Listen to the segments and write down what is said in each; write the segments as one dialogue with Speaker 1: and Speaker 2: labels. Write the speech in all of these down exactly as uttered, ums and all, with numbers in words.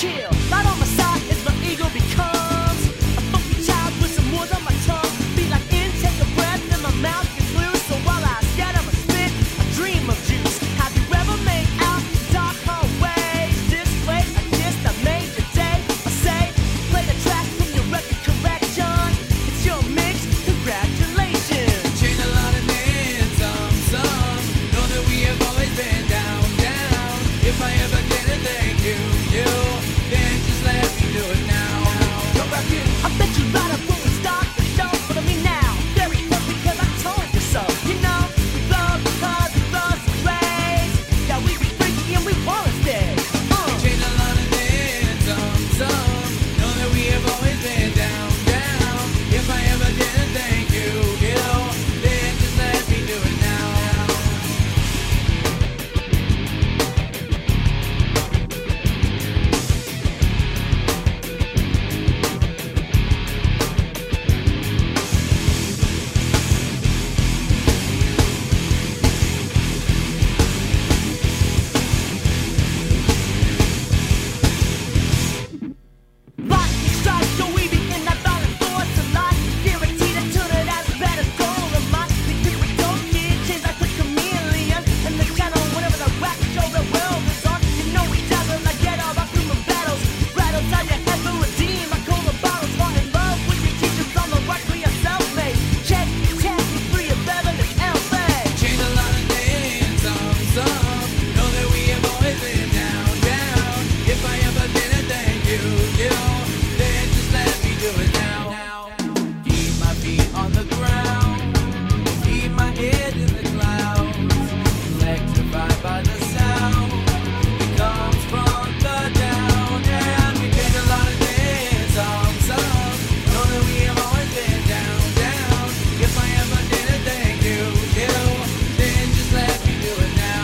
Speaker 1: chill. Right on my side is my ego becomes a funky child with some words on my tongue. Be like in, take a breath, and my mouth gets loose. So while I scatter my spit, I dream of juice. Have you ever made out dark hallways? This way, I guess I made your day. I say, play the track from your record collection. It's your mix, congratulations.
Speaker 2: Change a lot of names, some, some. Know that we have always been down, down. If I ever didn't thank you, you, then just let me do it now. Go back in.
Speaker 1: I bet you light up when we start the show. But I mean now, very quick because I told you so. You know, we love because we love some rays. Yeah, we be freaky and we wanna stay. Uh.
Speaker 2: Change a lot of names, some, some. Know that we have always been down, down. If I ever didn't thank you, you, then just let me do it now.
Speaker 1: Lightning strikes, so we begin that violent force of life. Guaranteed to turn it as a better goal of mine. Because we don't get change like a chameleon. And the channel, whenever the rap show the world is on. You know we dazzle like get all our human battles. Right outside your head to redeem. I call the bottles, fall in love with your teachers on the right, we are self-made. Check, check, we're free of Bevan and L-Bay.
Speaker 2: Change a lot of names, some, some. Know that we have always been down, down. If I ever didn't thank you, you, then just let me do it now. Keep my feet on the ground, keep my head in the clouds. Electrified by the sound that comes from the down. And we change a lot of names, some, some. Know that we have always been down, down. If I ever didn't thank you, you, then just let me do it now.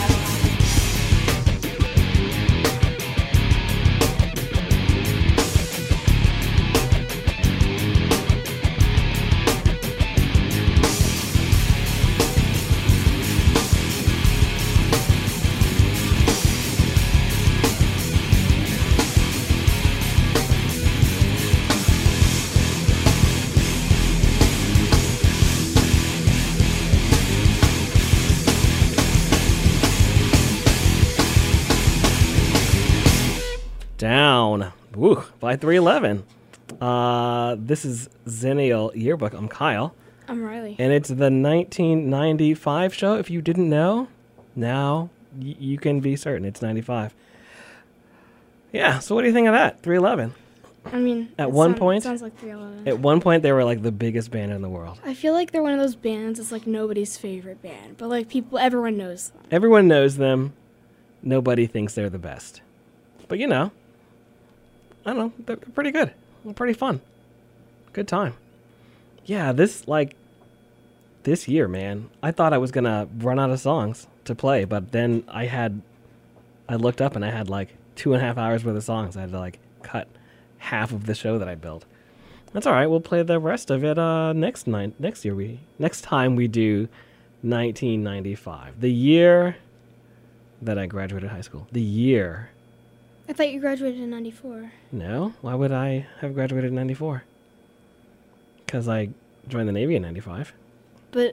Speaker 3: Down. Woo, by three eleven. Uh, this is Zennial Yearbook. I'm Kyle.
Speaker 4: I'm Riley.
Speaker 3: And it's the nineteen ninety-five show. If you didn't know, now y- you can be certain it's ninety-five. Yeah, so what do you think of that? three eleven.
Speaker 4: I mean,
Speaker 3: At
Speaker 4: it
Speaker 3: one
Speaker 4: sound-
Speaker 3: point-
Speaker 4: sounds like three eleven.
Speaker 3: At one point, they were like the biggest band in the world.
Speaker 4: I feel like they're one of those bands that's like nobody's favorite band, but like people, everyone knows them.
Speaker 3: Everyone knows them. Nobody thinks they're the best. But you know, I don't know. They're they're pretty good. They're pretty fun. Good time. Yeah, this, like, this year, man, I thought I was going to run out of songs to play, but then I had, I looked up and I had like two and a half hours worth of songs. I had to like cut half of the show that I built. That's all right. We'll play the rest of it uh, next night. Next year we, next time we do nineteen ninety-five, the year that I graduated high school. The year.
Speaker 4: I thought you graduated in ninety-four.
Speaker 3: No, why would I have graduated in ninety-four? Because I joined the Navy in ninety-five.
Speaker 4: But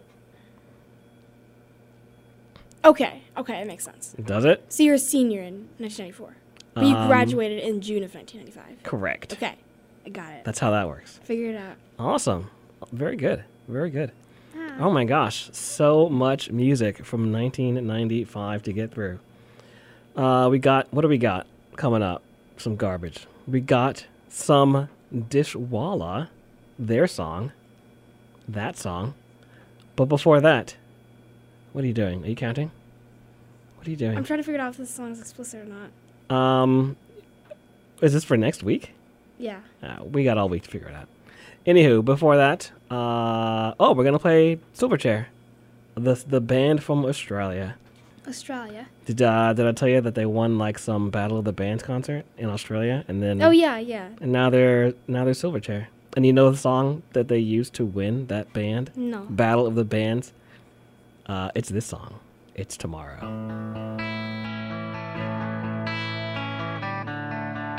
Speaker 4: okay, okay, it makes sense.
Speaker 3: Does it?
Speaker 4: So you're a senior in nineteen ninety-four, but you
Speaker 3: Um,
Speaker 4: graduated in June of nineteen ninety-five.
Speaker 3: Correct.
Speaker 4: Okay, I got it.
Speaker 3: That's how that works.
Speaker 4: Figure it out.
Speaker 3: Awesome. Very good. Very good.
Speaker 4: Ah.
Speaker 3: Oh my gosh. So much music from nineteen ninety-five to get through. Uh, we got, what do we got coming up? Some garbage. We got some Dishwalla, their song, that song. But before that, what are you doing? Are you counting? What are you doing?
Speaker 4: I'm trying to figure out if this song's explicit or not.
Speaker 3: Um, is this for next week?
Speaker 4: Yeah.
Speaker 3: Uh, we got all week to figure it out. Anywho, before that, uh, oh, we're gonna play Silverchair, the the band from Australia.
Speaker 4: Australia.
Speaker 3: Did uh, did I tell you that they won like some Battle of the Bands concert in Australia, and then
Speaker 4: Oh yeah, yeah.
Speaker 3: and now they're now they're Silverchair. And you know the song that they used to win that band
Speaker 4: No.
Speaker 3: Battle of the Bands? Uh, it's this song. It's Tomorrow.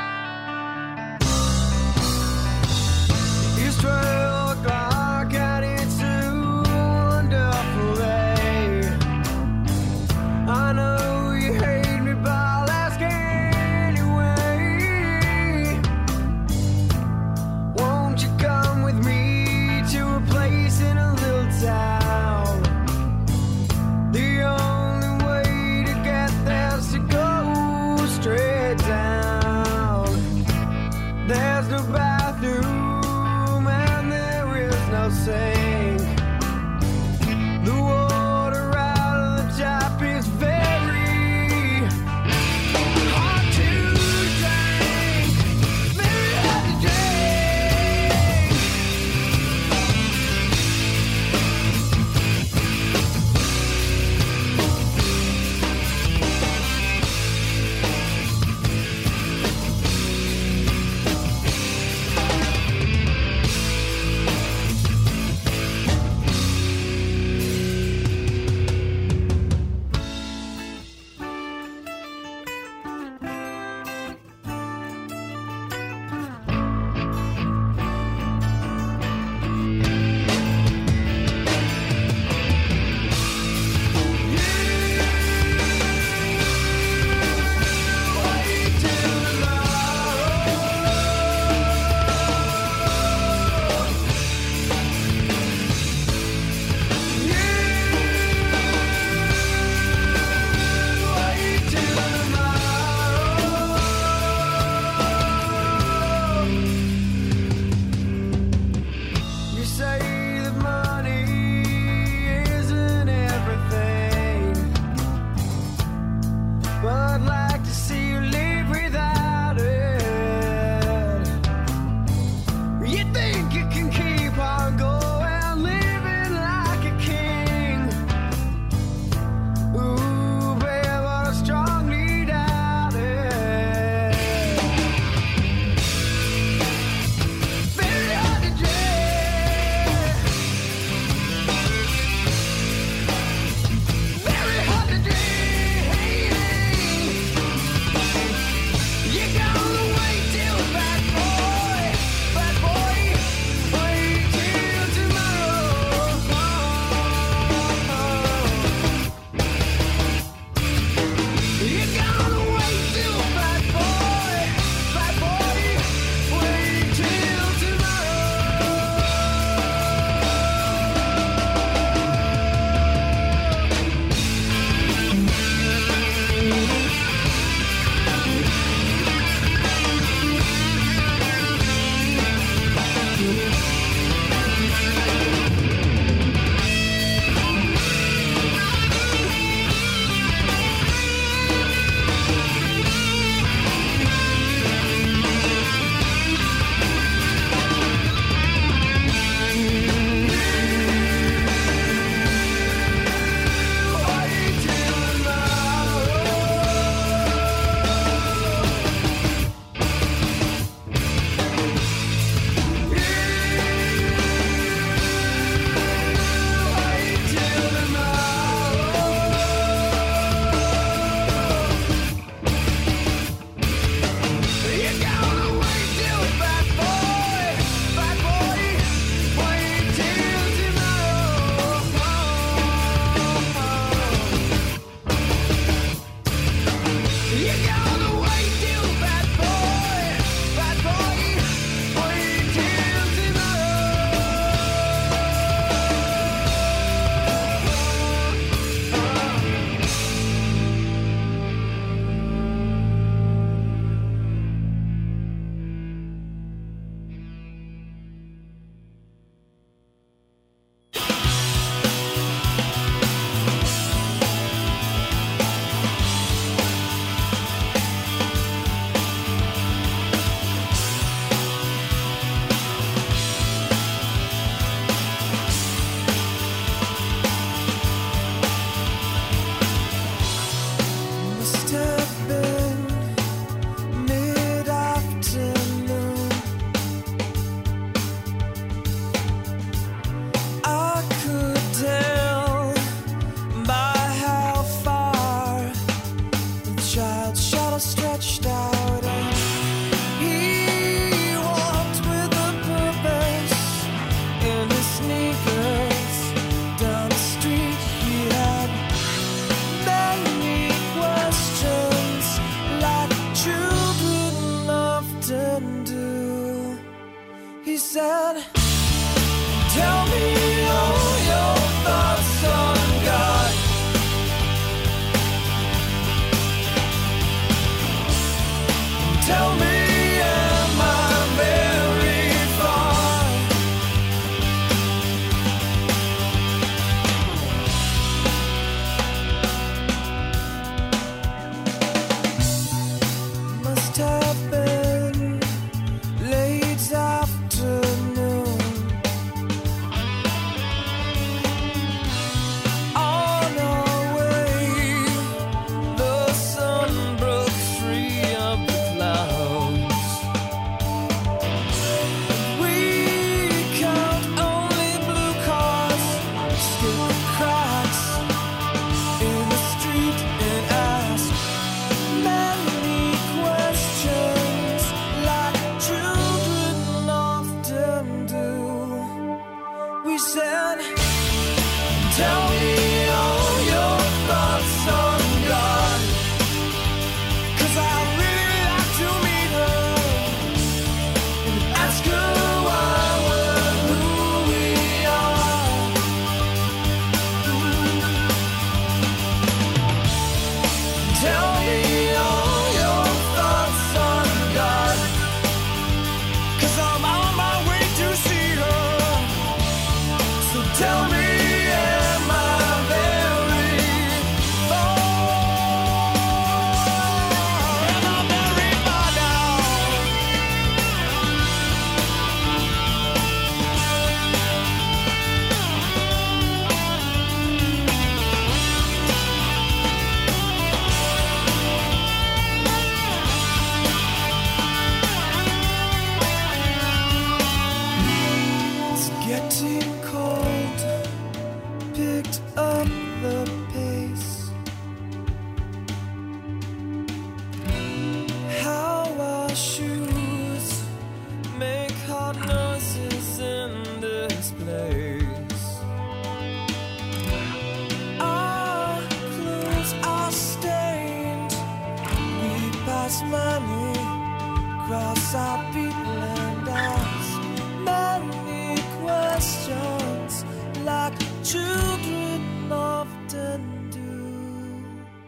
Speaker 5: across our people and ask many questions like children often do.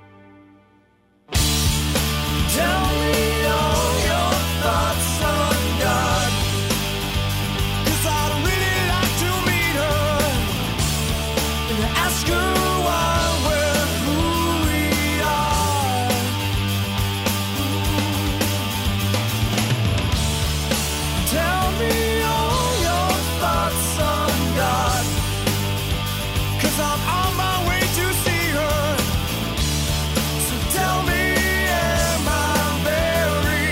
Speaker 5: Tell me all your thoughts on God, 'cause I'd really like to meet her and ask her why we're who we are. Tell me all your thoughts on God, 'cause I'm on my way to see her. So tell me, am I very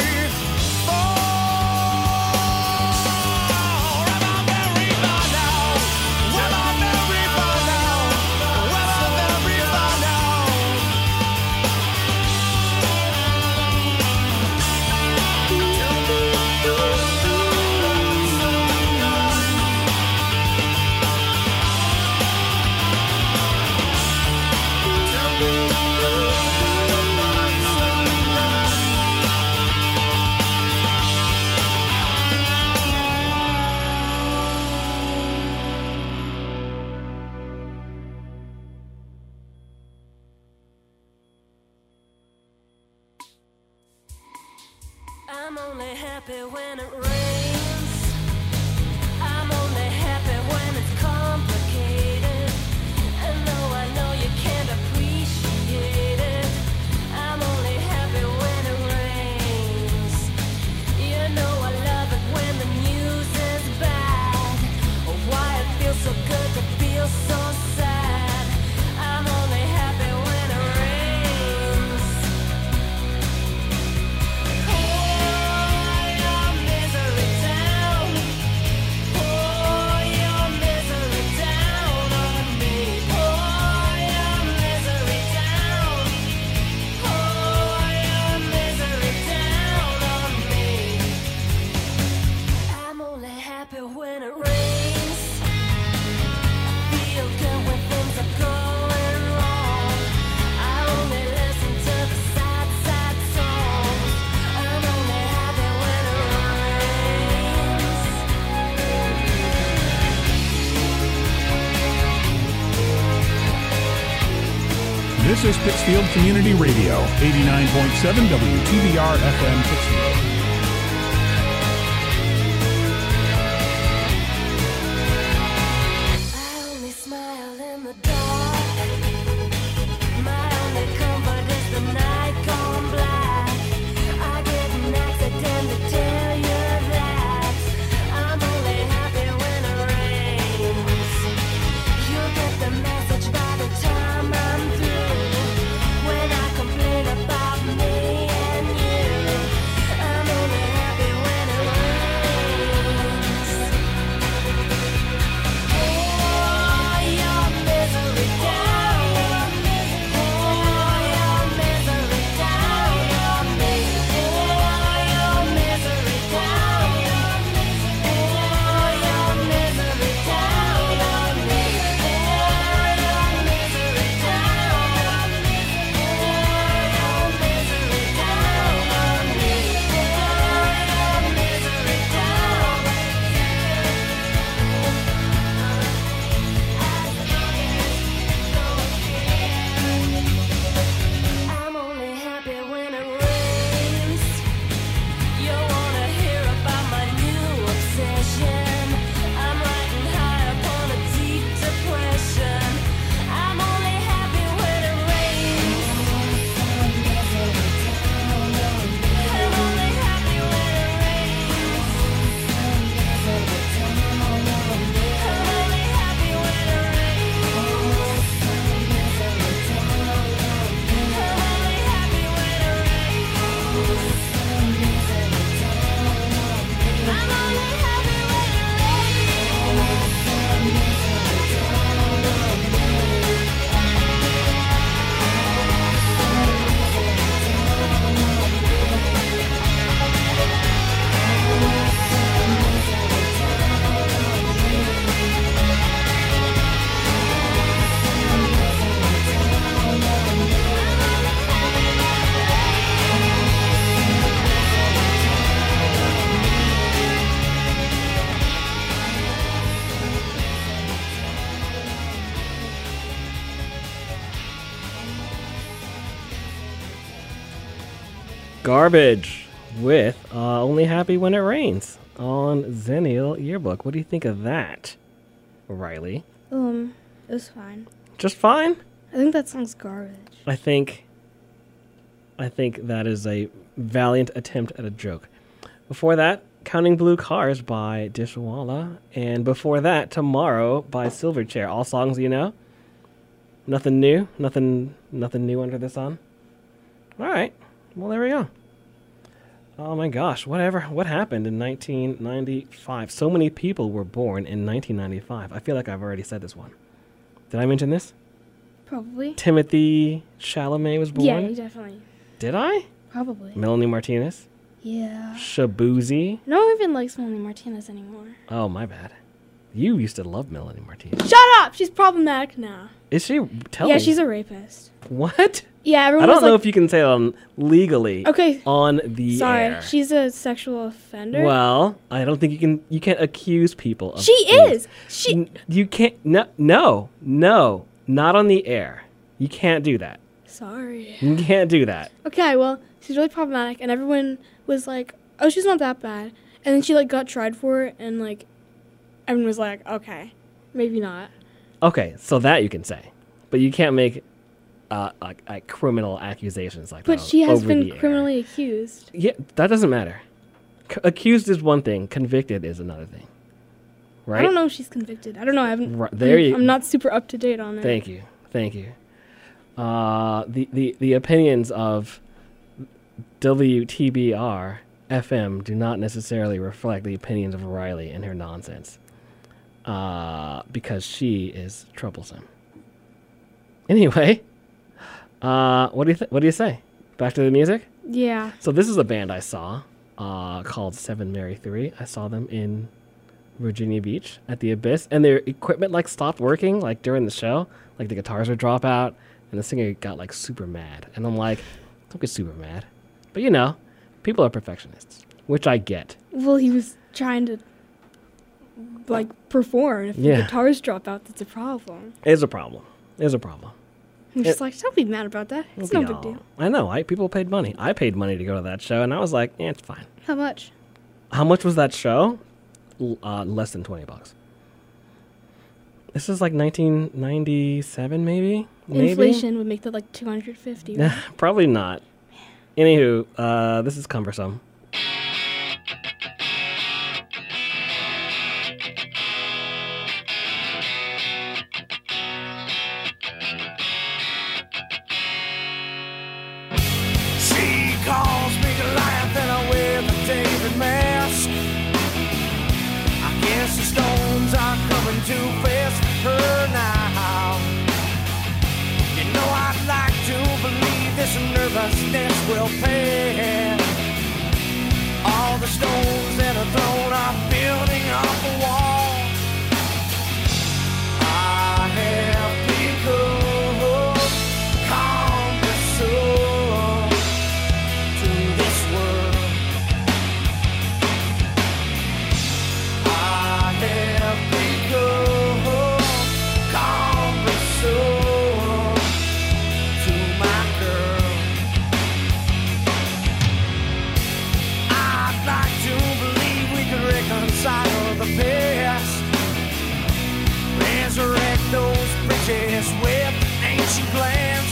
Speaker 5: far? Am I very far now? Am I very far now? Am I very far now? Tell me your thoughts on God. Tell me your thoughts on God.
Speaker 6: I'm only happy when it rains. I'm only happy when it's complicated. And though I know you can't appreciate it, I'm only happy when it rains. You know I love it when the news is bad. Oh, why it feels so good to feel so sad. I'm only happy when it rains. Pour your misery down. Pour your misery down on me. Pour your misery down. Pour your misery down on me. I'm only happy when it rains. Feel good when things are going wrong. I only listen to the sad, sad songs. I'm only happy when it rains.
Speaker 7: This is Pittsfield Community Radio, eighty-nine point seven W T B R F M Pittsfield.
Speaker 6: I only smile in the dark. My only comfort is the night gone black. I get an accident to tell you that I'm only happy when it rains. You'll get the message by the time I'm through. When I complain about me and you, I'm only happy when it rains. Pour your misery down. Pour your misery down on me. Pour your misery down. Pour your misery down on me. Pour your misery down. Pour your misery down on me. Pour your misery down. I'm only happy when it rains. You wanna hear about my new obsession? I'm riding high upon a deep depression. I'm only happy when it rains. I'm only happy when it rains. I'm only happy when it rains. I'm only happy when it rains. I'm only happy when it rains.
Speaker 3: Garbage with uh, Only Happy When It Rains on Zennial Yearbook. What do you think of that, Riley?
Speaker 4: Um, it was fine.
Speaker 3: Just fine?
Speaker 4: I think that song's garbage.
Speaker 3: I think I think that is a valiant attempt at a joke. Before that, Counting Blue Cars by Dishwalla. And before that, Tomorrow by Silverchair. All songs you know? Nothing new? Nothing nothing new under the sun? All right. Well, there we go. Oh my gosh, whatever. What happened in nineteen ninety-five? So many people were born in nineteen ninety-five. I feel like I've already said this one. Did I mention this?
Speaker 4: Probably.
Speaker 3: Timothy Chalamet was born?
Speaker 4: Yeah, you definitely.
Speaker 3: Did I?
Speaker 4: Probably.
Speaker 3: Melanie Martinez?
Speaker 4: Yeah.
Speaker 3: Shabuzi?
Speaker 4: No one even likes Melanie Martinez anymore.
Speaker 3: Oh, my bad. You used to love Melanie Martinez.
Speaker 4: Shut up! She's problematic now.
Speaker 3: Is she? Tell
Speaker 4: yeah,
Speaker 3: me.
Speaker 4: she's a rapist.
Speaker 3: What?
Speaker 4: Yeah,
Speaker 3: I
Speaker 4: everyone
Speaker 3: don't
Speaker 4: was
Speaker 3: know
Speaker 4: like,
Speaker 3: if you can say that on legally
Speaker 4: Okay.
Speaker 3: on the
Speaker 4: sorry,
Speaker 3: air.
Speaker 4: she's a sexual offender.
Speaker 3: Well, I don't think you can. You can't accuse people of
Speaker 4: she
Speaker 3: things.
Speaker 4: is. She.
Speaker 3: N- You can't. No, no, no, not on the air. You can't do that.
Speaker 4: Sorry.
Speaker 3: You can't do that.
Speaker 4: Okay, well, she's really problematic, and everyone was like, "Oh, she's not that bad." And then she like got tried for it, and like, everyone was like, "Okay, maybe not."
Speaker 3: Okay, so that you can say, but you can't make uh, like, like criminal accusations like
Speaker 4: But
Speaker 3: that.
Speaker 4: she has
Speaker 3: over
Speaker 4: been
Speaker 3: the air.
Speaker 4: criminally accused.
Speaker 3: Yeah, that doesn't matter. C- accused is one thing. Convicted is another thing. Right?
Speaker 4: I don't know if she's convicted. I don't know. I haven't.
Speaker 3: Right, there
Speaker 4: I'm,
Speaker 3: you-
Speaker 4: I'm not super up to date on it.
Speaker 3: Thank you. Thank you. Uh, the, the, the opinions of W T B R F M do not necessarily reflect the opinions of Riley and her nonsense. Uh, because she is troublesome. Anyway, uh, what do you th- what do you say? Back to the music?
Speaker 4: Yeah.
Speaker 3: So this is a band I saw uh, called Seven Mary Three. I saw them in Virginia Beach at the Abyss, and their equipment like stopped working like during the show. Like the guitars would drop out, and the singer got like super mad. And I'm like, don't get super mad. But you know, people are perfectionists, which I get.
Speaker 4: Well, he was trying to like perform. If
Speaker 3: Yeah.
Speaker 4: the guitars drop out, that's a problem.
Speaker 3: It's a problem. It's a problem.
Speaker 4: I'm just
Speaker 3: It-
Speaker 4: like, don't be mad about that. It's
Speaker 3: It'll
Speaker 4: no
Speaker 3: be
Speaker 4: big
Speaker 3: all-
Speaker 4: deal.
Speaker 3: I know. I people paid money. I paid money to go to that show, and I was like, yeah, it's fine.
Speaker 4: How much?
Speaker 3: How much was that show? L- Uh, less than twenty bucks. This is like nineteen ninety-seven, maybe? Maybe?
Speaker 4: Inflation would make that like two hundred fifty.
Speaker 3: Nah, probably not. Anywho, uh, this is cumbersome.
Speaker 5: She calls me Goliath and I wear the David mask. I guess the stones are coming to face her now. You know I'd like to believe this nervousness will pass. All the stones that are thrown are building up a wall. I have become cumbersome to this world. I have become cumbersome to my girl. I'd like to believe we could reconcile the past, resurrect those bridges with ancient glance.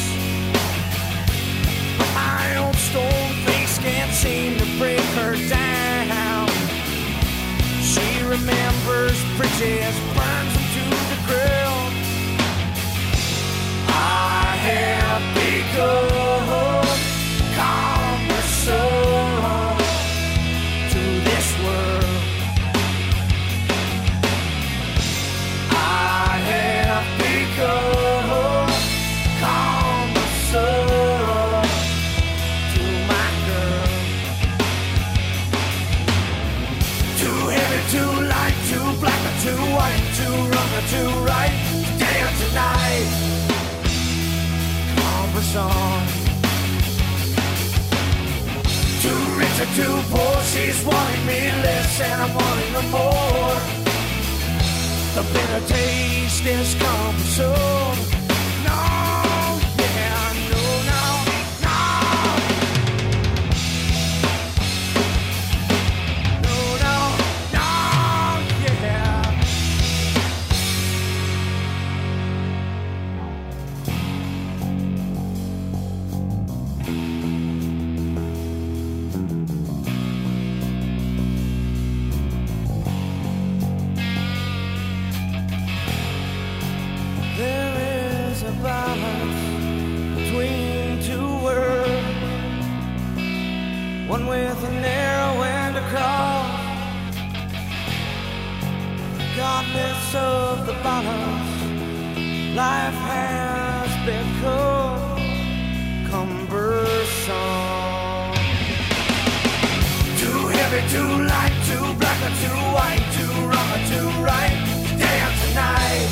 Speaker 5: But my old stone face can't seem to break her down. She remembers bridges, burns them to the ground. I have become cumbersome to this world. I have become cumbersome to my girl. Too heavy, too light, too black or too white, too wrong or too right, today or tonight. Cumbersome. Too rich or too poor, she's wanting me less and I'm wanting her more. The bitter taste is cumbersome. No, yeah, no, no, no. a narrow end across. Regardless of the balance, life has become cumbersome. Too heavy, too light, too black or too white, too wrong or too right, today or tonight,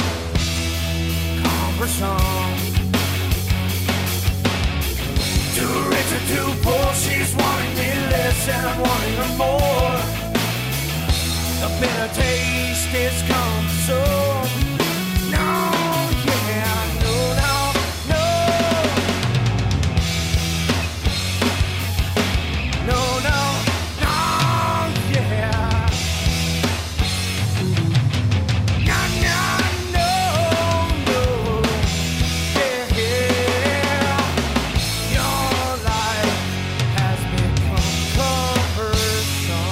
Speaker 5: cumbersome. Too rich or too poor, she's wanting me less and I'm wanting her more. The bitter taste is cumbersome. No, yeah, no, no, no. No, no, no, yeah. No, no, no, no. Yeah, yeah. Your life has become cumbersome.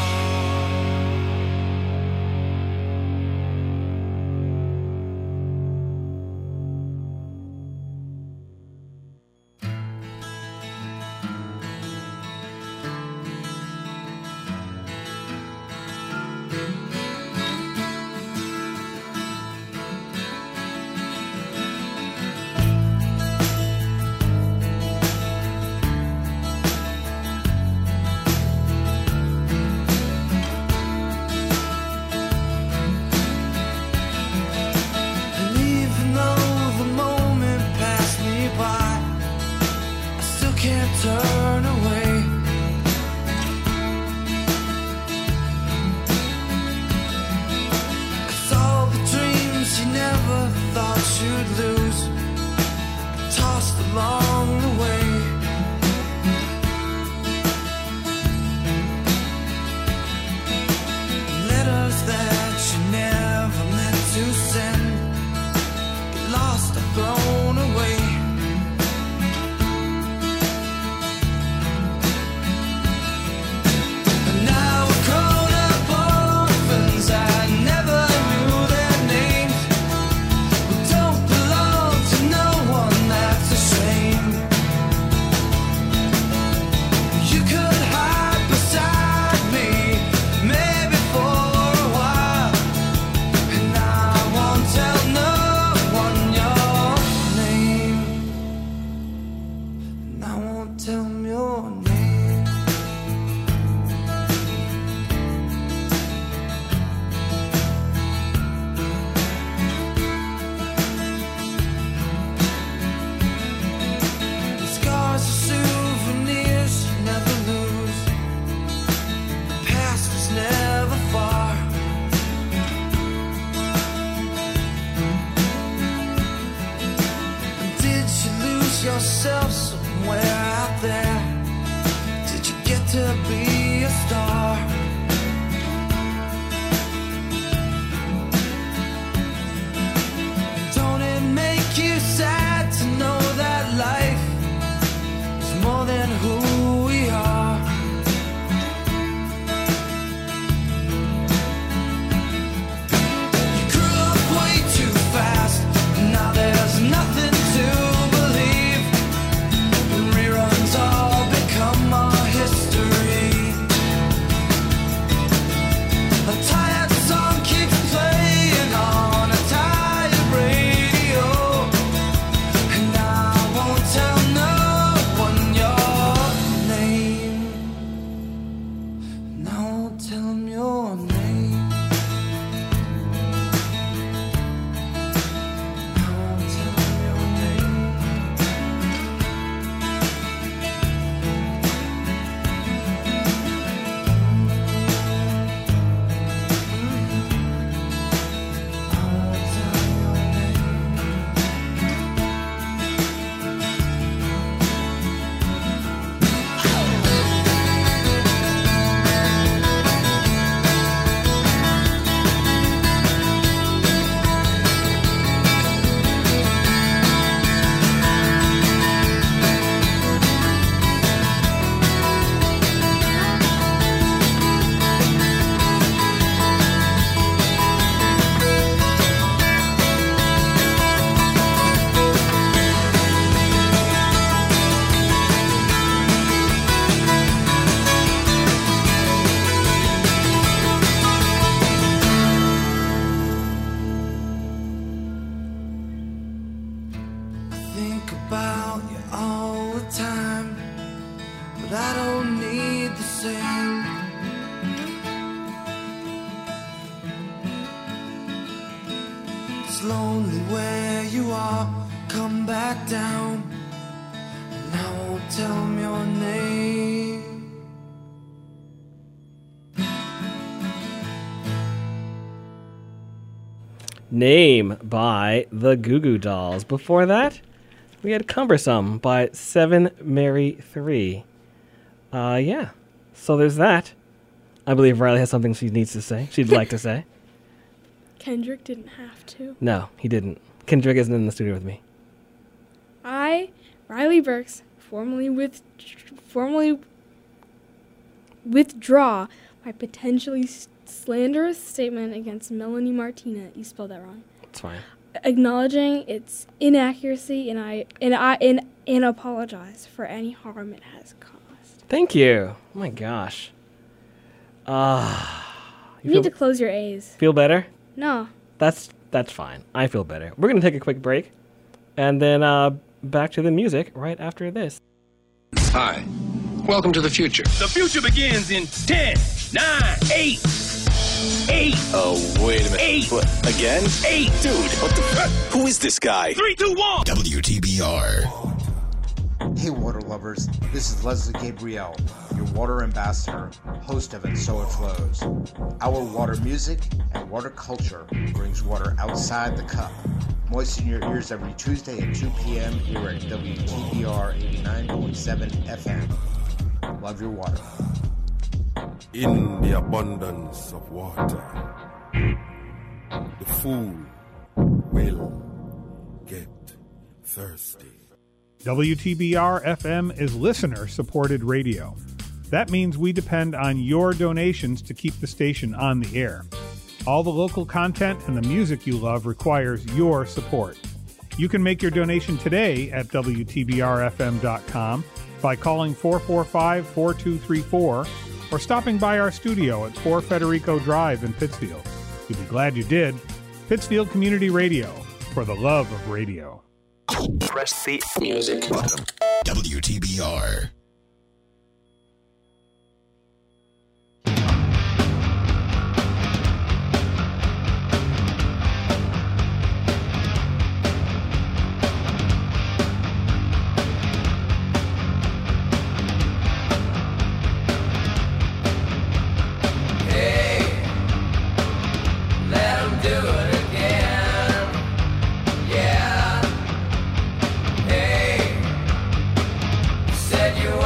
Speaker 5: And even though the moment passed me by, I still can't turn away. 'Cause all the dreams you never thought you'd lose, tossed along the way. Letters that you never meant to send, get lost or thrown away. And now we're grown up orphans, I never knew their names. We don't belong to no one, that's a shame. You could hide beside me, maybe for a while, and I won't tell no one your name. And I won't tell 'em your name. The scars are souvenirs you never lose. The past is never far. Did you lose yourself somewhere out there? Did you get to be a star? Don't it make you sad to know that life is more than who we are? You grew up way too fast, now there's nothing to believe. time, but I don't need the same. It's lonely where you are, come back down, and I won't tell them your name.
Speaker 3: Name by the Goo Goo Dolls. Before that, we had Cumbersome by Seven Mary Three. Uh, yeah. So there's that. I believe Riley has something she needs to say. She'd like to say.
Speaker 4: Kendrick didn't have to.
Speaker 3: No, he didn't. Kendrick isn't in the studio with me.
Speaker 4: I, Riley Burks, formally with, formally withdraw my potentially s- slanderous statement against Melanie Martina. You spelled that wrong.
Speaker 3: It's fine.
Speaker 4: Acknowledging its inaccuracy, and I and I and, and apologize for any harm it has caused.
Speaker 3: Thank you. Oh my gosh. Ah.
Speaker 4: You need to close your A's.
Speaker 3: Feel better?
Speaker 4: No.
Speaker 3: That's that's fine. I feel better. We're gonna take a quick break, and then uh, back to the music right after this.
Speaker 8: Hi. Welcome to the future.
Speaker 9: The future begins in ten, nine, eight, eight,
Speaker 10: Oh, wait a minute.
Speaker 9: Eight.
Speaker 10: What, again?
Speaker 9: eight,
Speaker 10: Dude, what the fuck? Who is this guy?
Speaker 9: three, two, one.
Speaker 10: W T B R.
Speaker 11: Hey water lovers, this is Leslie Gabriel, your water ambassador, host of And So It Flows. Our water music and water culture brings water outside the cup. Moisten your ears every Tuesday at two p.m. here at W T B R eighty-nine point seven F M. Love your water.
Speaker 12: In the abundance of water, the fool will get thirsty.
Speaker 7: W T B R F M is listener-supported radio. That means we depend on your donations to keep the station on the air. All the local content and the music you love requires your support. You can make your donation today at W T B R F M dot com by calling four four five, four two three four or stopping by our studio at four Federico Drive in Pittsfield. You'll be glad you did. Pittsfield Community Radio, for the love of radio.
Speaker 10: Press the music button. W T B R.
Speaker 2: Let 'em do it again. Yeah. Hey, you said you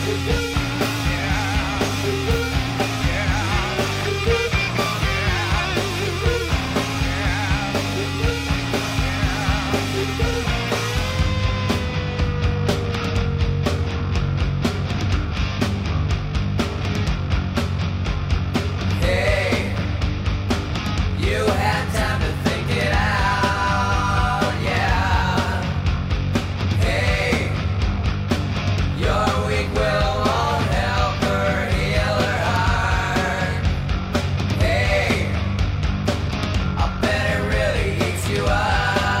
Speaker 2: Hey, you had time to think it out, yeah. Hey, your weak will won't help her heal her heart. Hey, I bet it really eats you up.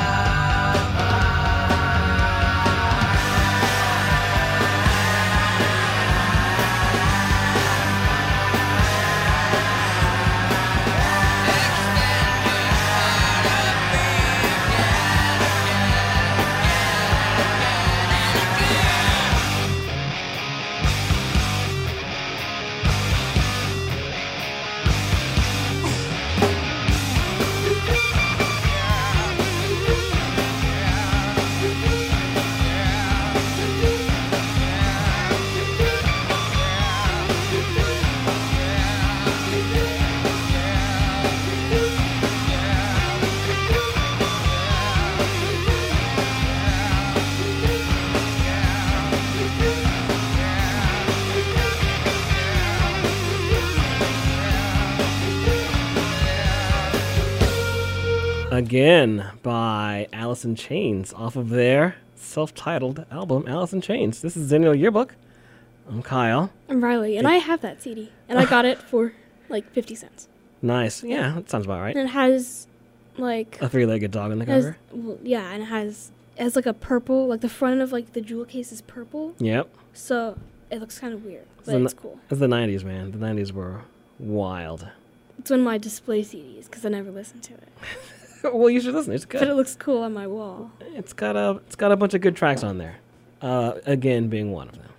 Speaker 3: Again by Alice in Chains off of their self-titled album, Alice in Chains. This is Zennial Yearbook. I'm Kyle.
Speaker 4: I'm Riley, and I have that C D, and I got it for like fifty cents.
Speaker 3: Nice. Yeah, that sounds about right.
Speaker 4: And it has like
Speaker 3: A three-legged dog on the
Speaker 4: has,
Speaker 3: cover.
Speaker 4: well, yeah, and it has it has like a purple, like the front of like the jewel case is purple,
Speaker 3: Yep.
Speaker 4: so it looks kind of weird,
Speaker 3: It's
Speaker 4: but
Speaker 3: the,
Speaker 4: it's cool.
Speaker 3: It's the nineties, man. The nineties were wild.
Speaker 4: It's one of my display C Ds because I never listened to it,
Speaker 3: Well, you should listen. It's good.
Speaker 4: but it looks cool on my wall.
Speaker 3: It's got a it's got a bunch of good tracks on there. Uh, again, being one of them.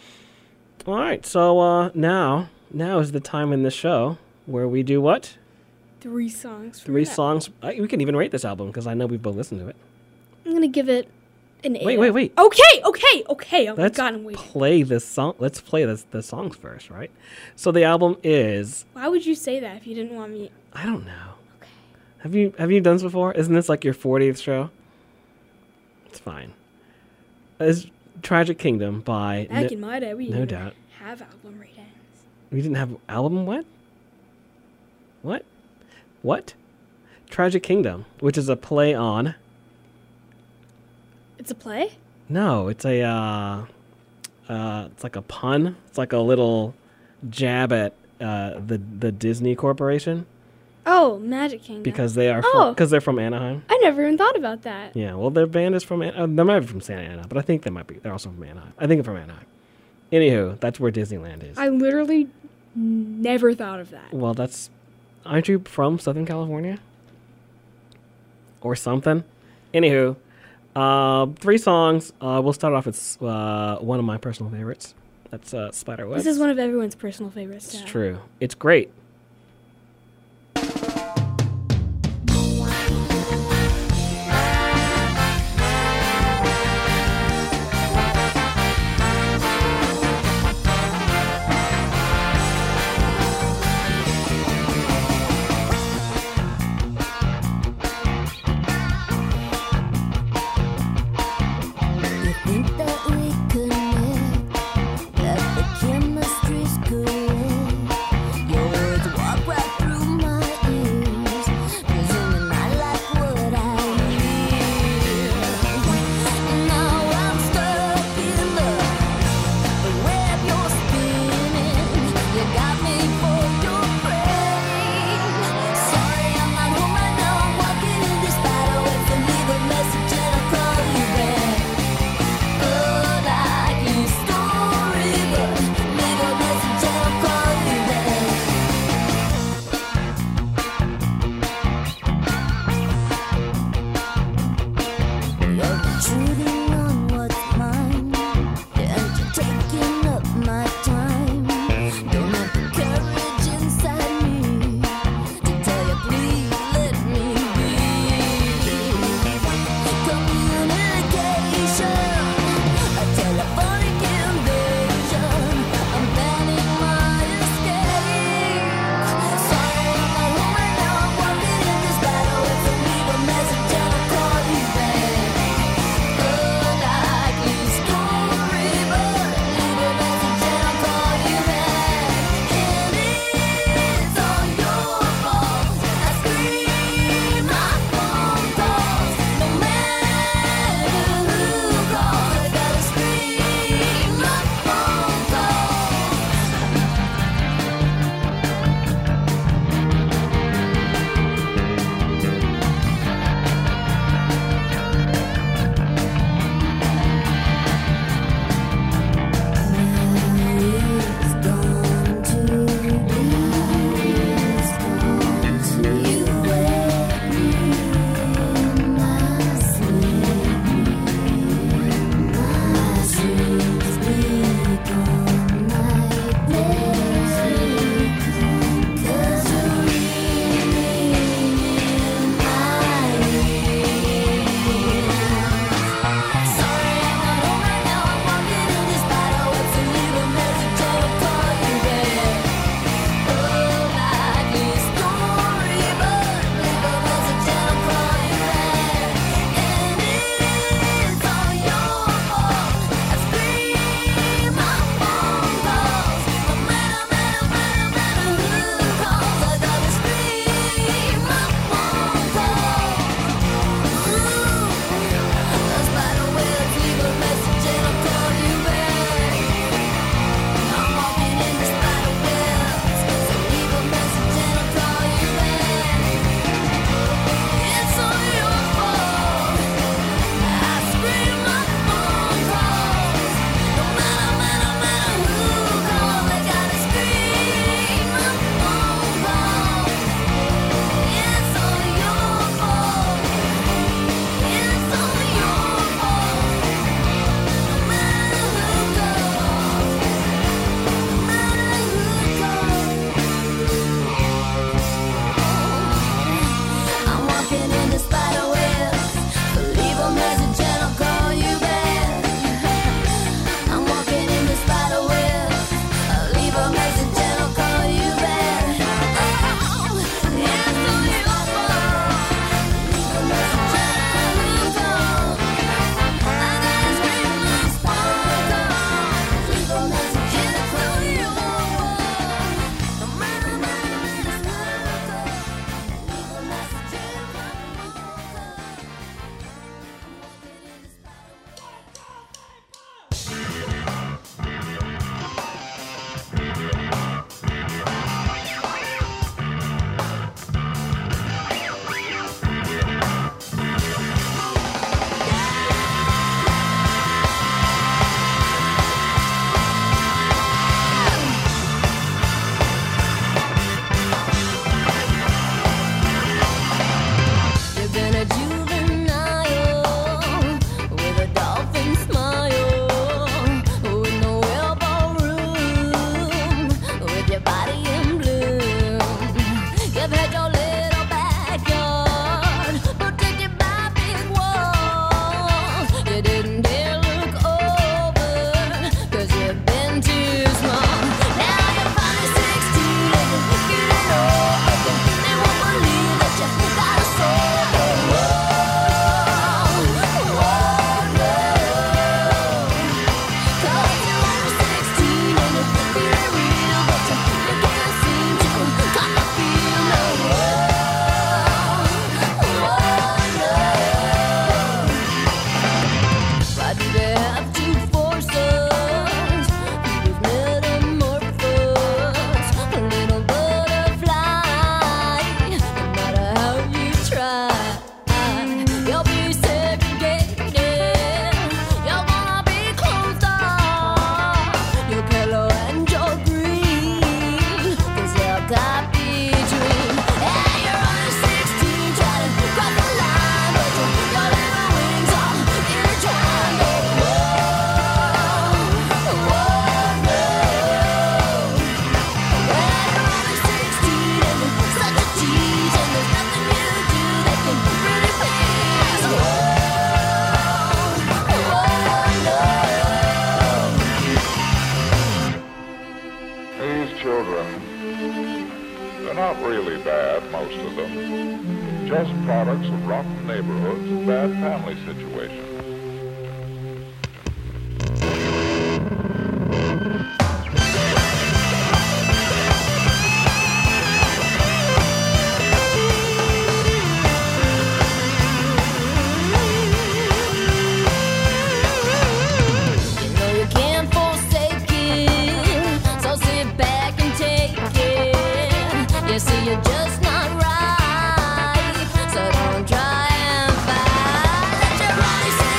Speaker 3: All right, so uh, now now is the time in the show where we do what?
Speaker 4: Three songs. From
Speaker 3: Three
Speaker 4: that.
Speaker 3: songs. Uh, we can even rate this album because I know we've both listened to it.
Speaker 4: I'm gonna give it an eight.
Speaker 3: Wait, wait, wait.
Speaker 4: Okay, okay, okay. Oh
Speaker 3: Let's
Speaker 4: my god, I'm waiting.
Speaker 3: play this song. Let's play this the songs first, right? So the album is.
Speaker 4: Why would you say that if you didn't want me?
Speaker 3: I don't know. Okay. Have you have you done this before? Isn't this like your fortieth show? It's fine. It's Tragic Kingdom by
Speaker 4: Back
Speaker 3: No-
Speaker 4: in my day, we
Speaker 3: No
Speaker 4: didn't
Speaker 3: Doubt.
Speaker 4: have album ratings.
Speaker 3: We didn't have album what? What? What? Tragic Kingdom, which is a play on.
Speaker 4: It's a play?
Speaker 3: No, it's a uh uh it's like a pun. It's like a little jab at uh the the Disney Corporation
Speaker 4: Oh, Magic Kingdom.
Speaker 3: because they are
Speaker 4: Oh.
Speaker 3: because they're from Anaheim.
Speaker 4: I never even thought about that.
Speaker 3: Yeah, well, their band is from An- uh, they might be from Santa Ana, but I think they might be. They're also from Anaheim. I think they're from Anaheim. Anywho, that's where Disneyland is.
Speaker 4: I literally never thought of that.
Speaker 3: Well, that's. Aren't you from Southern California? Or something? Anywho, uh, three songs. Uh, we'll start off with uh, one of my personal favorites. That's uh, Spiderwebs.
Speaker 4: This is one of everyone's personal favorites.
Speaker 3: It's
Speaker 4: too.
Speaker 3: true. It's great.
Speaker 6: You think that we connect, that the chemistry's correct. Your words walk right through my ears, presuming I like what I hear. Now I'm stuck in the web you're spinning. You got me for your brain. Sorry, I'm not home right now. I'm walking in this battle. If you leave a message and I'll call you back. Oh, like your story, but leave a message and I'll call you back. You're intruding on what's mine, and you're taking up my time. Don't have the courage inside me to tell you, please let me be. Communication, a telephonic invasion.
Speaker 13: children, they're not really bad, most of them. Just products of rotten neighborhoods and bad family situations.
Speaker 6: You see, you're just not right, so don't try and fight. Let your body say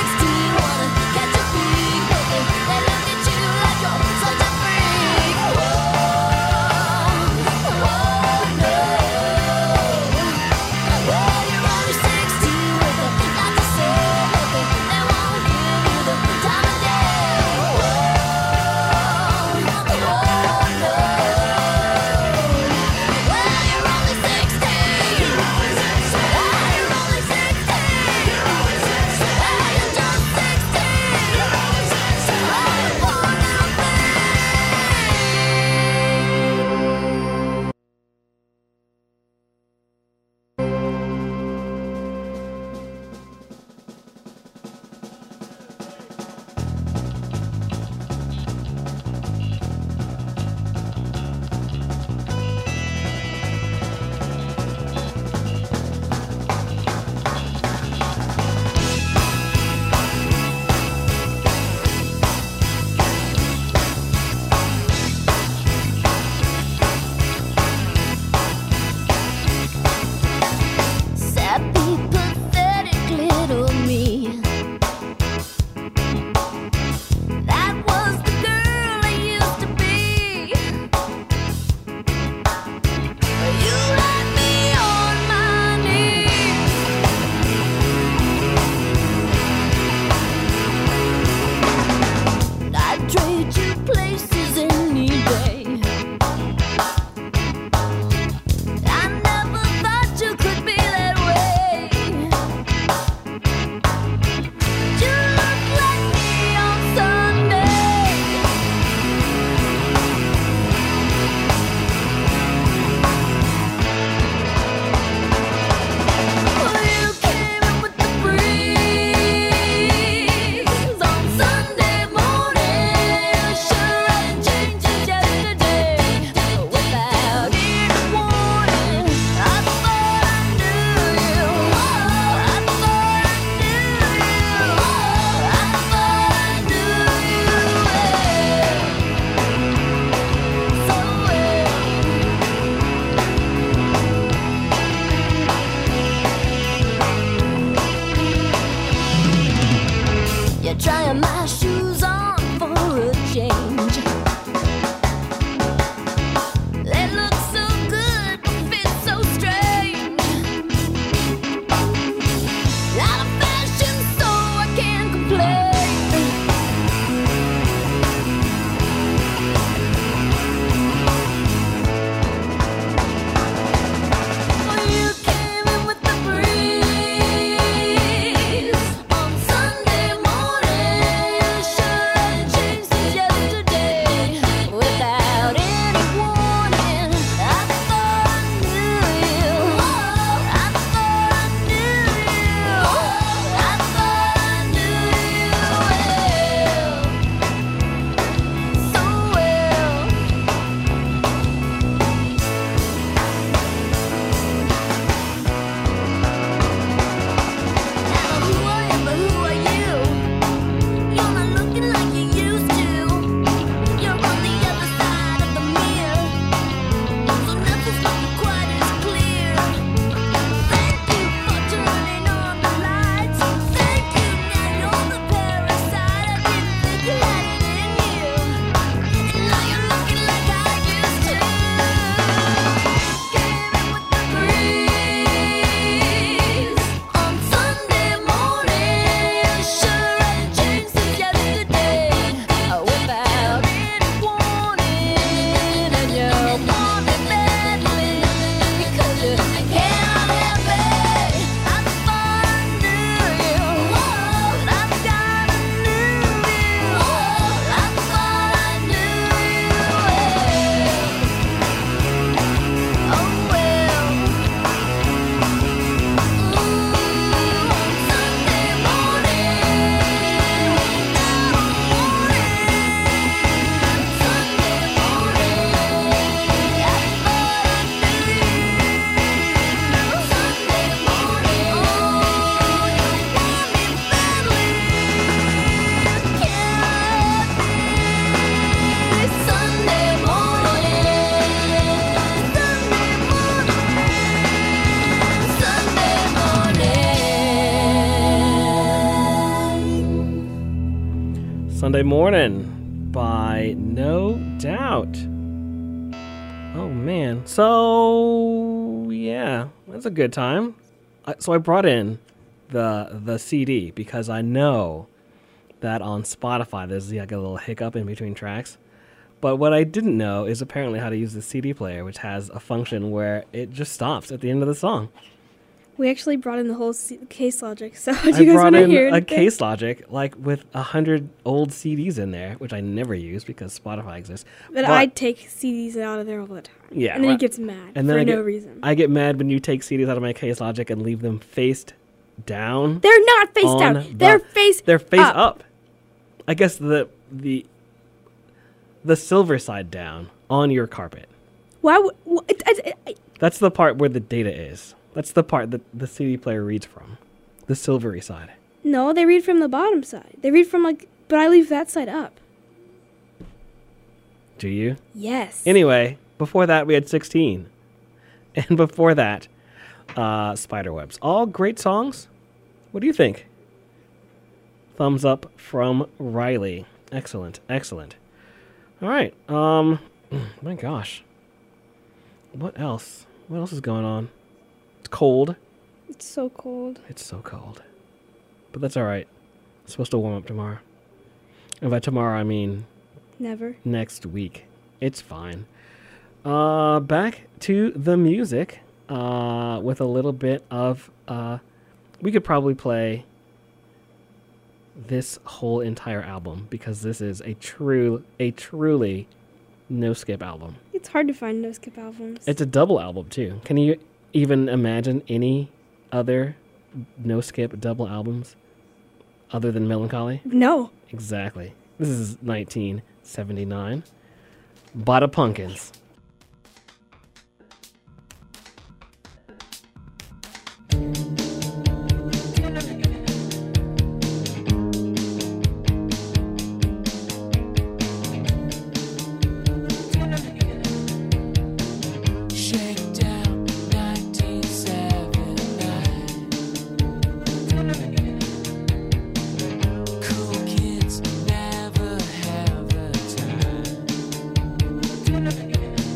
Speaker 3: Sunday Morning by No Doubt. Oh, man. So, yeah, that's a good time. Uh, so I brought in the the C D because I know that on Spotify there's like a little hiccup in between tracks. But what I didn't know is apparently how to use the C D player, which has a function where it just stops at the end of the song.
Speaker 4: We actually brought in the whole C- Case Logic, so do
Speaker 3: I
Speaker 4: you guys
Speaker 3: brought
Speaker 4: want to
Speaker 3: in
Speaker 4: hear
Speaker 3: a
Speaker 4: anything?
Speaker 3: Case Logic, like with a hundred old C Ds in there, which I never use because Spotify exists.
Speaker 4: But, I take C Ds out of there all the time.
Speaker 3: Yeah,
Speaker 4: And then
Speaker 3: right.
Speaker 4: he gets mad
Speaker 3: and then
Speaker 4: for
Speaker 3: I
Speaker 4: no
Speaker 3: get,
Speaker 4: reason.
Speaker 3: I get mad when you take C Ds out of my Case Logic and leave them faced down.
Speaker 4: They're not face
Speaker 3: on
Speaker 4: down.
Speaker 3: the-
Speaker 4: They're face
Speaker 3: They're face
Speaker 4: up.
Speaker 3: up. I guess the the the silver side down on your carpet.
Speaker 4: Why would... wh- it- it- it-
Speaker 3: That's the part where the data is. That's the part that the C D player reads from. The silvery side.
Speaker 4: No, they read from the bottom side. They read from, like... But I leave that side up.
Speaker 3: Do you?
Speaker 4: Yes.
Speaker 3: Anyway, before that we had sixteen. And before that, uh, Spiderwebs. All great songs. What do you think? Thumbs up from Riley. Excellent, excellent. All right. Um, my gosh. What else? What else is going on? It's cold.
Speaker 4: It's so cold.
Speaker 3: It's so cold. But that's all right. It's supposed to warm up tomorrow. And by tomorrow, I mean
Speaker 4: Never.
Speaker 3: next week. It's fine. Uh, back to the music. Uh, with a little bit of uh, we could probably play this whole entire album because this is a true, a truly no skip album.
Speaker 4: It's hard to find no skip albums.
Speaker 3: It's a double album too. Can you even imagine any other no skip double albums other than Melancholy?
Speaker 4: No.
Speaker 3: Exactly. This is nineteen seventy-nine. Bada Pumpkins.
Speaker 2: Shakedown, nineteen seventy-nine. Cool kids never have the time.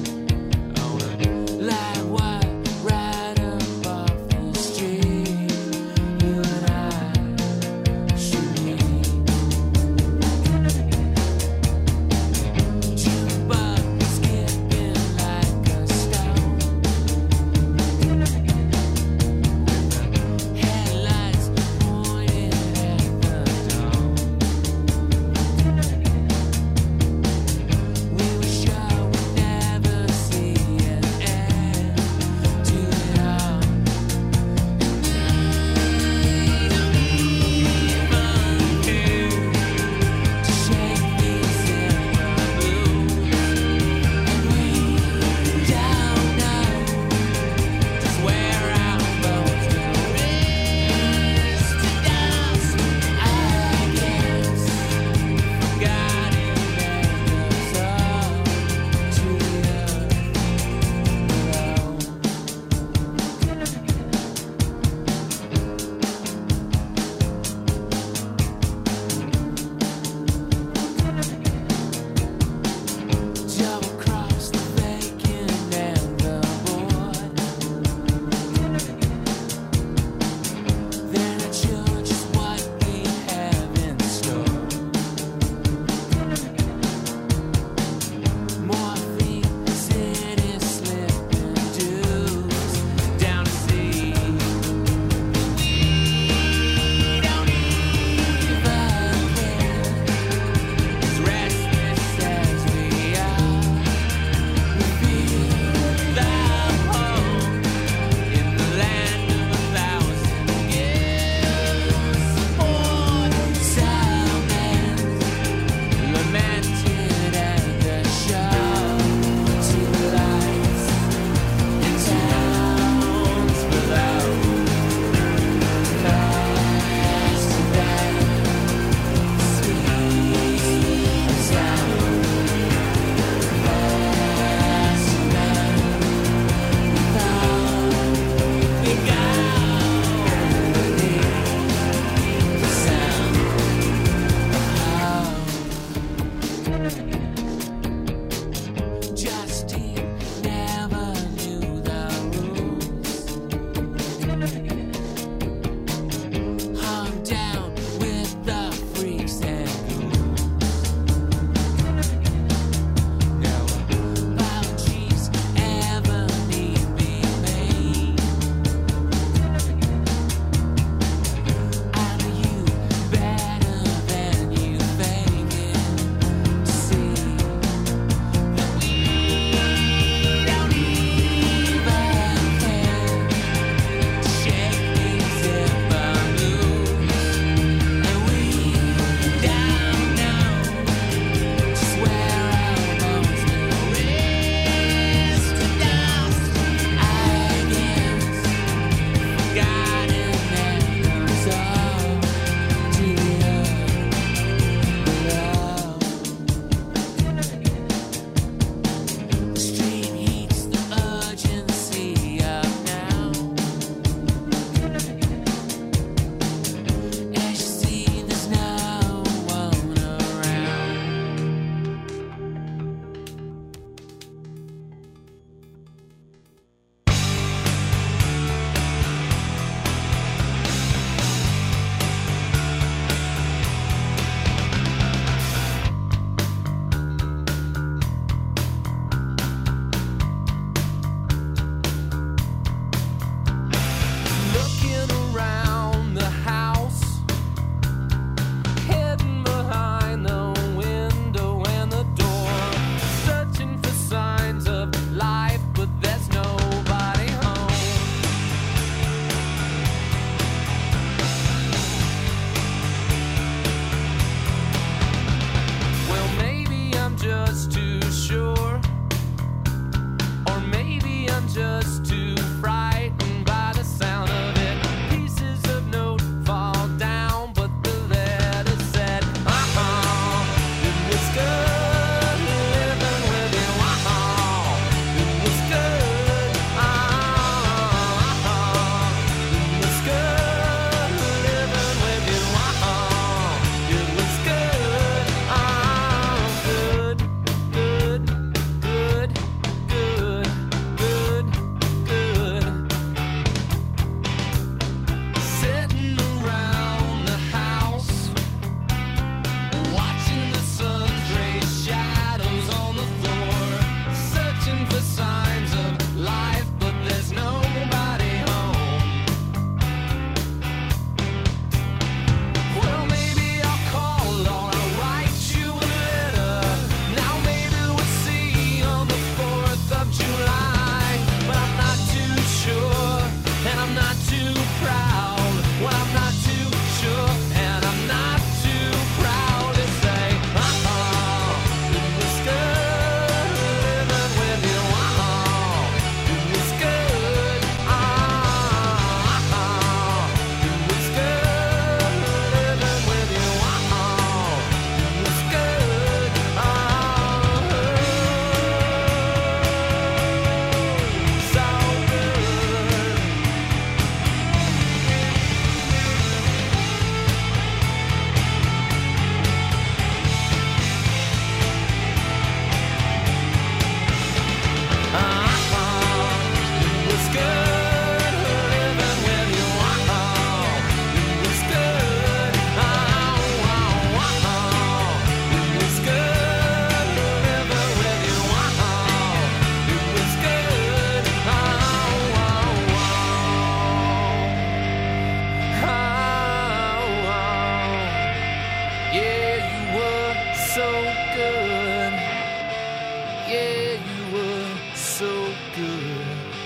Speaker 5: Yeah, you were so good.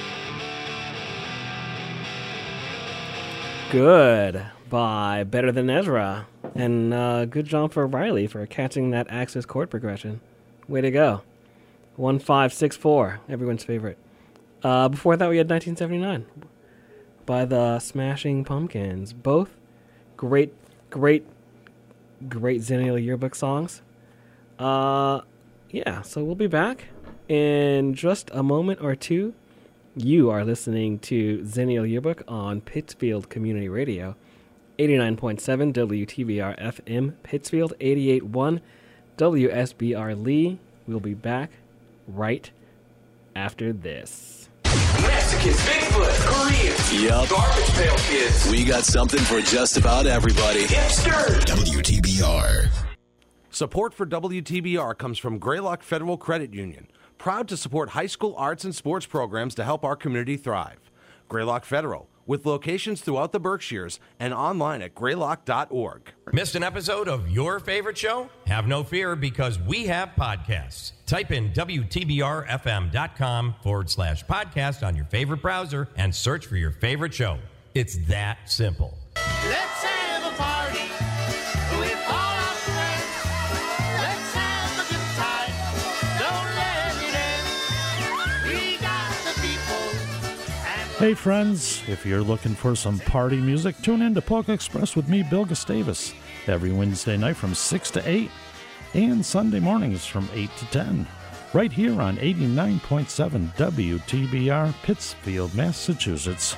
Speaker 3: Good by Better Than Ezra. And uh, good job for Riley for catching that Axis chord progression. Way to go. one five six four, everyone's favorite. Uh, before that, we had nineteen seventy-nine by the Smashing Pumpkins. Both great, great, great Zennial Yearbook songs. Uh, yeah, so we'll be back in just a moment or two. You are listening to Zennial Yearbook on Pittsfield Community Radio, eighty-nine point seven W T B R F M Pittsfield, eighty-eight point one W S B R Lee. We'll be back right after this.
Speaker 14: Mexicans, Bigfoot, Koreans,
Speaker 10: Yup.
Speaker 14: Garbage Pail Kids,
Speaker 10: We got something for just about everybody.
Speaker 14: hipsters.
Speaker 10: W T B R.
Speaker 15: Support for W T B R comes from Greylock Federal Credit Union, proud to support high school arts and sports programs to help our community thrive. Greylock Federal, with locations throughout the Berkshires and online at greylock dot org.
Speaker 16: Missed an episode of your favorite show? Have no fear, because we have podcasts. Type in W T B R F M dot com forward slash podcast on your favorite browser and search for your favorite show. It's that simple.
Speaker 5: Let's have a party with all our friends. Let's have a good time. Don't let it end. We got the people.
Speaker 17: Hey friends, if you're looking for some party music, tune in to Polka Express with me, Bill Gustavus, every Wednesday night from six to eight and Sunday mornings from eight to ten, right here on eighty-nine point seven W T B R, Pittsfield, Massachusetts.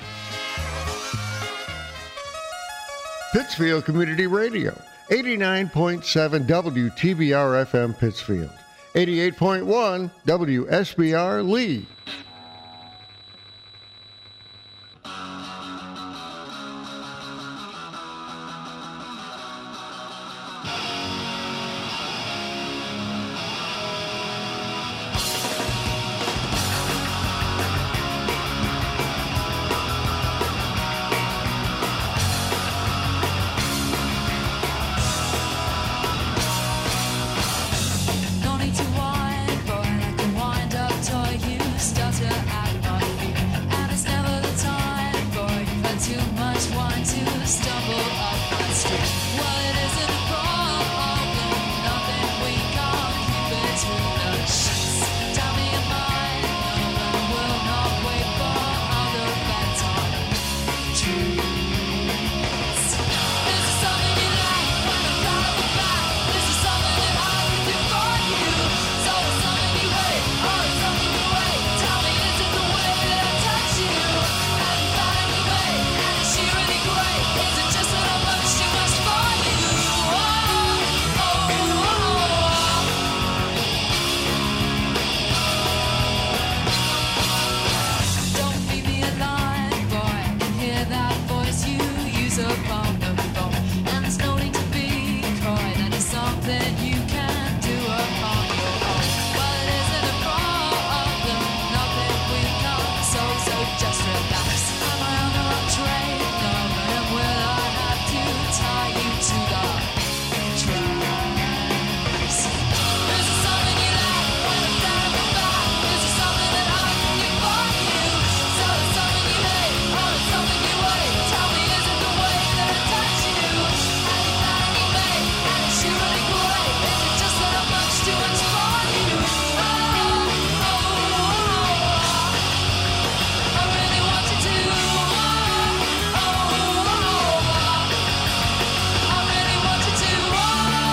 Speaker 18: Pittsfield Community Radio, eighty-nine point seven W T B R F M Pittsfield, eighty-eight point one W S B R Lee.
Speaker 6: No need to whine, boy, I can wind up till you stutter at my feet. And it's never the time, boy, you've had too much wine to stumble up my street. Well, it isn't a problem, nothing we can't keep between the sheets. Tell me your mind, no, I will not wait for other bedtime treats. This is something you like when I'm proud of the fact. This is something that I would do for you. So it's something you hate, or it's something you hate. Tell me, is it the way that I touch you? Have you found any way? And is she really great? Is it just that I'm much too much for you? Oh, oh, oh, oh. Don't leave me alone, boy. I can hear that voice you use upon the phone. And there's no need to be coy. That is something you can do upon your own. Well, it isn't a problem, nothing we can't solve, so just relax. Am I on the wrong train? No, and will I have to tie you to the tracks? This is something you like when I'm down at the back. This is something that I can do for you. So it's something you hate, or it's something you hate. Tell me, is it the way that I touch you? Have you found any way? And is she really great? Is it just that I'm much too much for you? Oh, oh, oh, I really want you to. Oh, oh, I really want you to. Oh,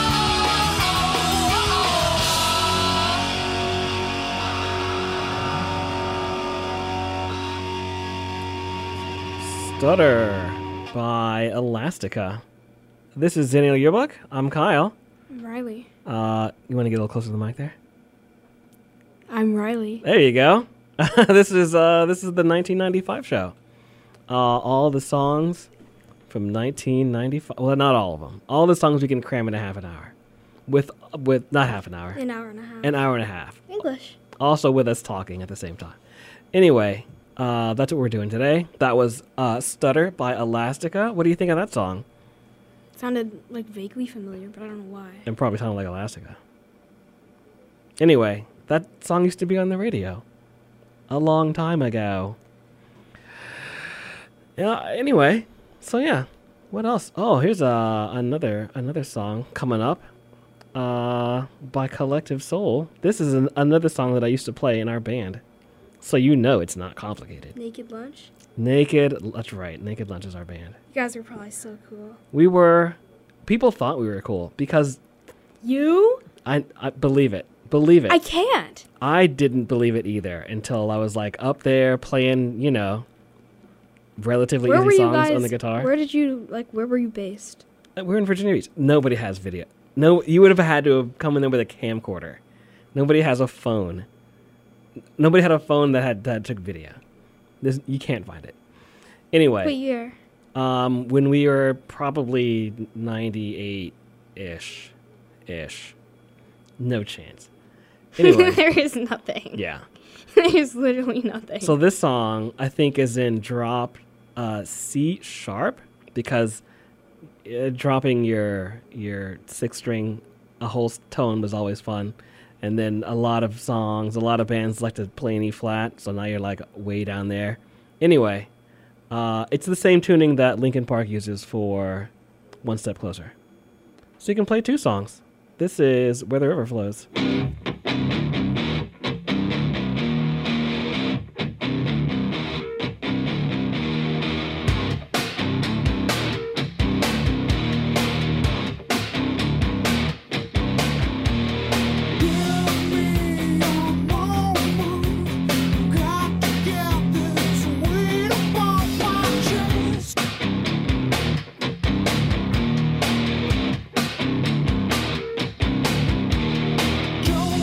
Speaker 3: Stutter by Elastica. This is Zennial Yearbook. I'm Kyle.
Speaker 4: Riley.
Speaker 3: Uh, you want to get a little closer to the mic there?
Speaker 4: I'm Riley.
Speaker 3: There you go. this is uh, this is the nineteen ninety-five show. Uh, all the songs from nineteen ninety-five. Well, not all of them. All the songs we can cram in a half an hour. With with not half an hour.
Speaker 4: An hour and a half.
Speaker 3: An hour and a half.
Speaker 4: English.
Speaker 3: Also with us talking at the same time. Anyway, uh, that's what we're doing today. That was uh, Stutter by Elastica. What do you think of that song?
Speaker 4: Sounded like vaguely familiar, but I don't know why.
Speaker 3: It probably sounded like Elastica. Anyway, That song used to be on the radio a long time ago. Yeah. Anyway, so yeah. What else? Oh, here's uh, another another song coming up uh, by Collective Soul. This is an, another song that I used to play in our band. So you know it's not complicated.
Speaker 4: Naked Lunch?
Speaker 3: Naked, that's right. Naked Lunch is our band.
Speaker 4: You guys were probably so cool.
Speaker 3: We were, people thought we were cool because...
Speaker 4: You?
Speaker 3: I, I believe it. Believe it.
Speaker 4: I can't.
Speaker 3: I didn't believe it either until I was like up there playing, you know, relatively
Speaker 4: Where were
Speaker 3: easy
Speaker 4: you
Speaker 3: songs
Speaker 4: guys,
Speaker 3: on the guitar.
Speaker 4: Where did you, like, where were you based?
Speaker 3: Uh, We're in Virginia Beach. Nobody has video. No, you would have had to have come in there with a camcorder. Nobody has a phone. Nobody had a phone that had that took video. This, you can't find it. Anyway.
Speaker 4: What year?
Speaker 3: Um, when we were probably ninety-eight-ish. Ish. No chance. Anyway.
Speaker 4: There is nothing.
Speaker 3: Yeah.
Speaker 4: There's literally nothing.
Speaker 3: So this song, I think, is in drop uh, C sharp because uh, dropping your your sixth string a whole tone was always fun. And then a lot of songs, a lot of bands like to play an E flat, so now you're like way down there. Anyway, uh, it's the same tuning that Linkin Park uses for One Step Closer. So you can play two songs. This is Where the River Flows.
Speaker 5: Go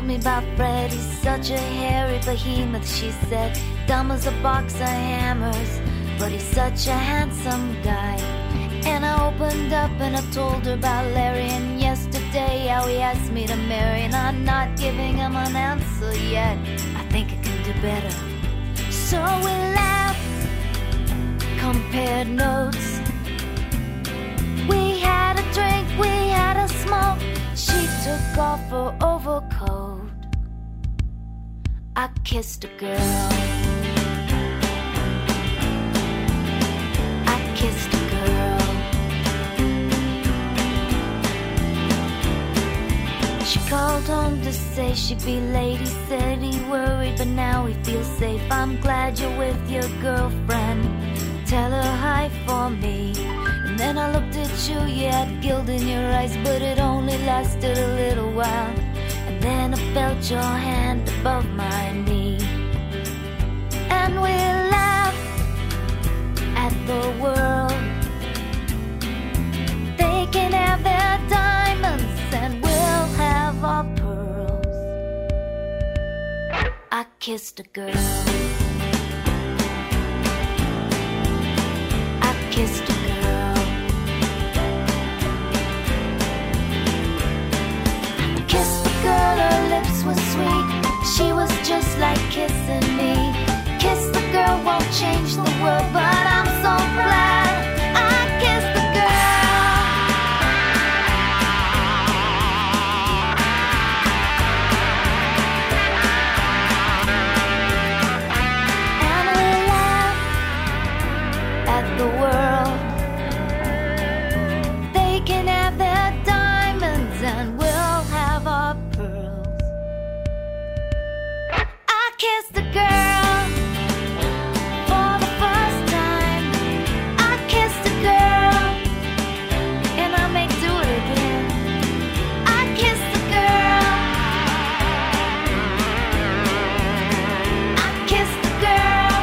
Speaker 6: me about Fred. He's such a hairy behemoth, she said. Dumb as a box of hammers, but he's such a handsome guy. And I opened up and I told her about Larry. And yesterday how he asked me to marry. And I'm not giving him an answer yet. I think I can do better. So we laughed, compared notes. We had a drink, we had a smoke. She took off her overcoat. I kissed a girl. I kissed a girl. She called home to say she'd be late. He said he worried, but now he feels safe. I'm glad you're with your girlfriend. Tell her hi for me. And then I looked at you, you had guilt in your eyes, but it only lasted a little while. And then I felt your hand above my knee. And we laughed at the world. They can have their diamonds and we'll have our pearls. I kissed a girl. I kissed a girl. Kissed the girl, her lips were sweet. She was just like kissing me. Kiss the girl won't change the world, but I'm so glad I kissed the girl. And we laughed at the world. They can have their diamonds and we'll have our pearls. I kissed a girl for the first time. I kissed a girl and I may do it again. I kissed a girl. I kissed a girl.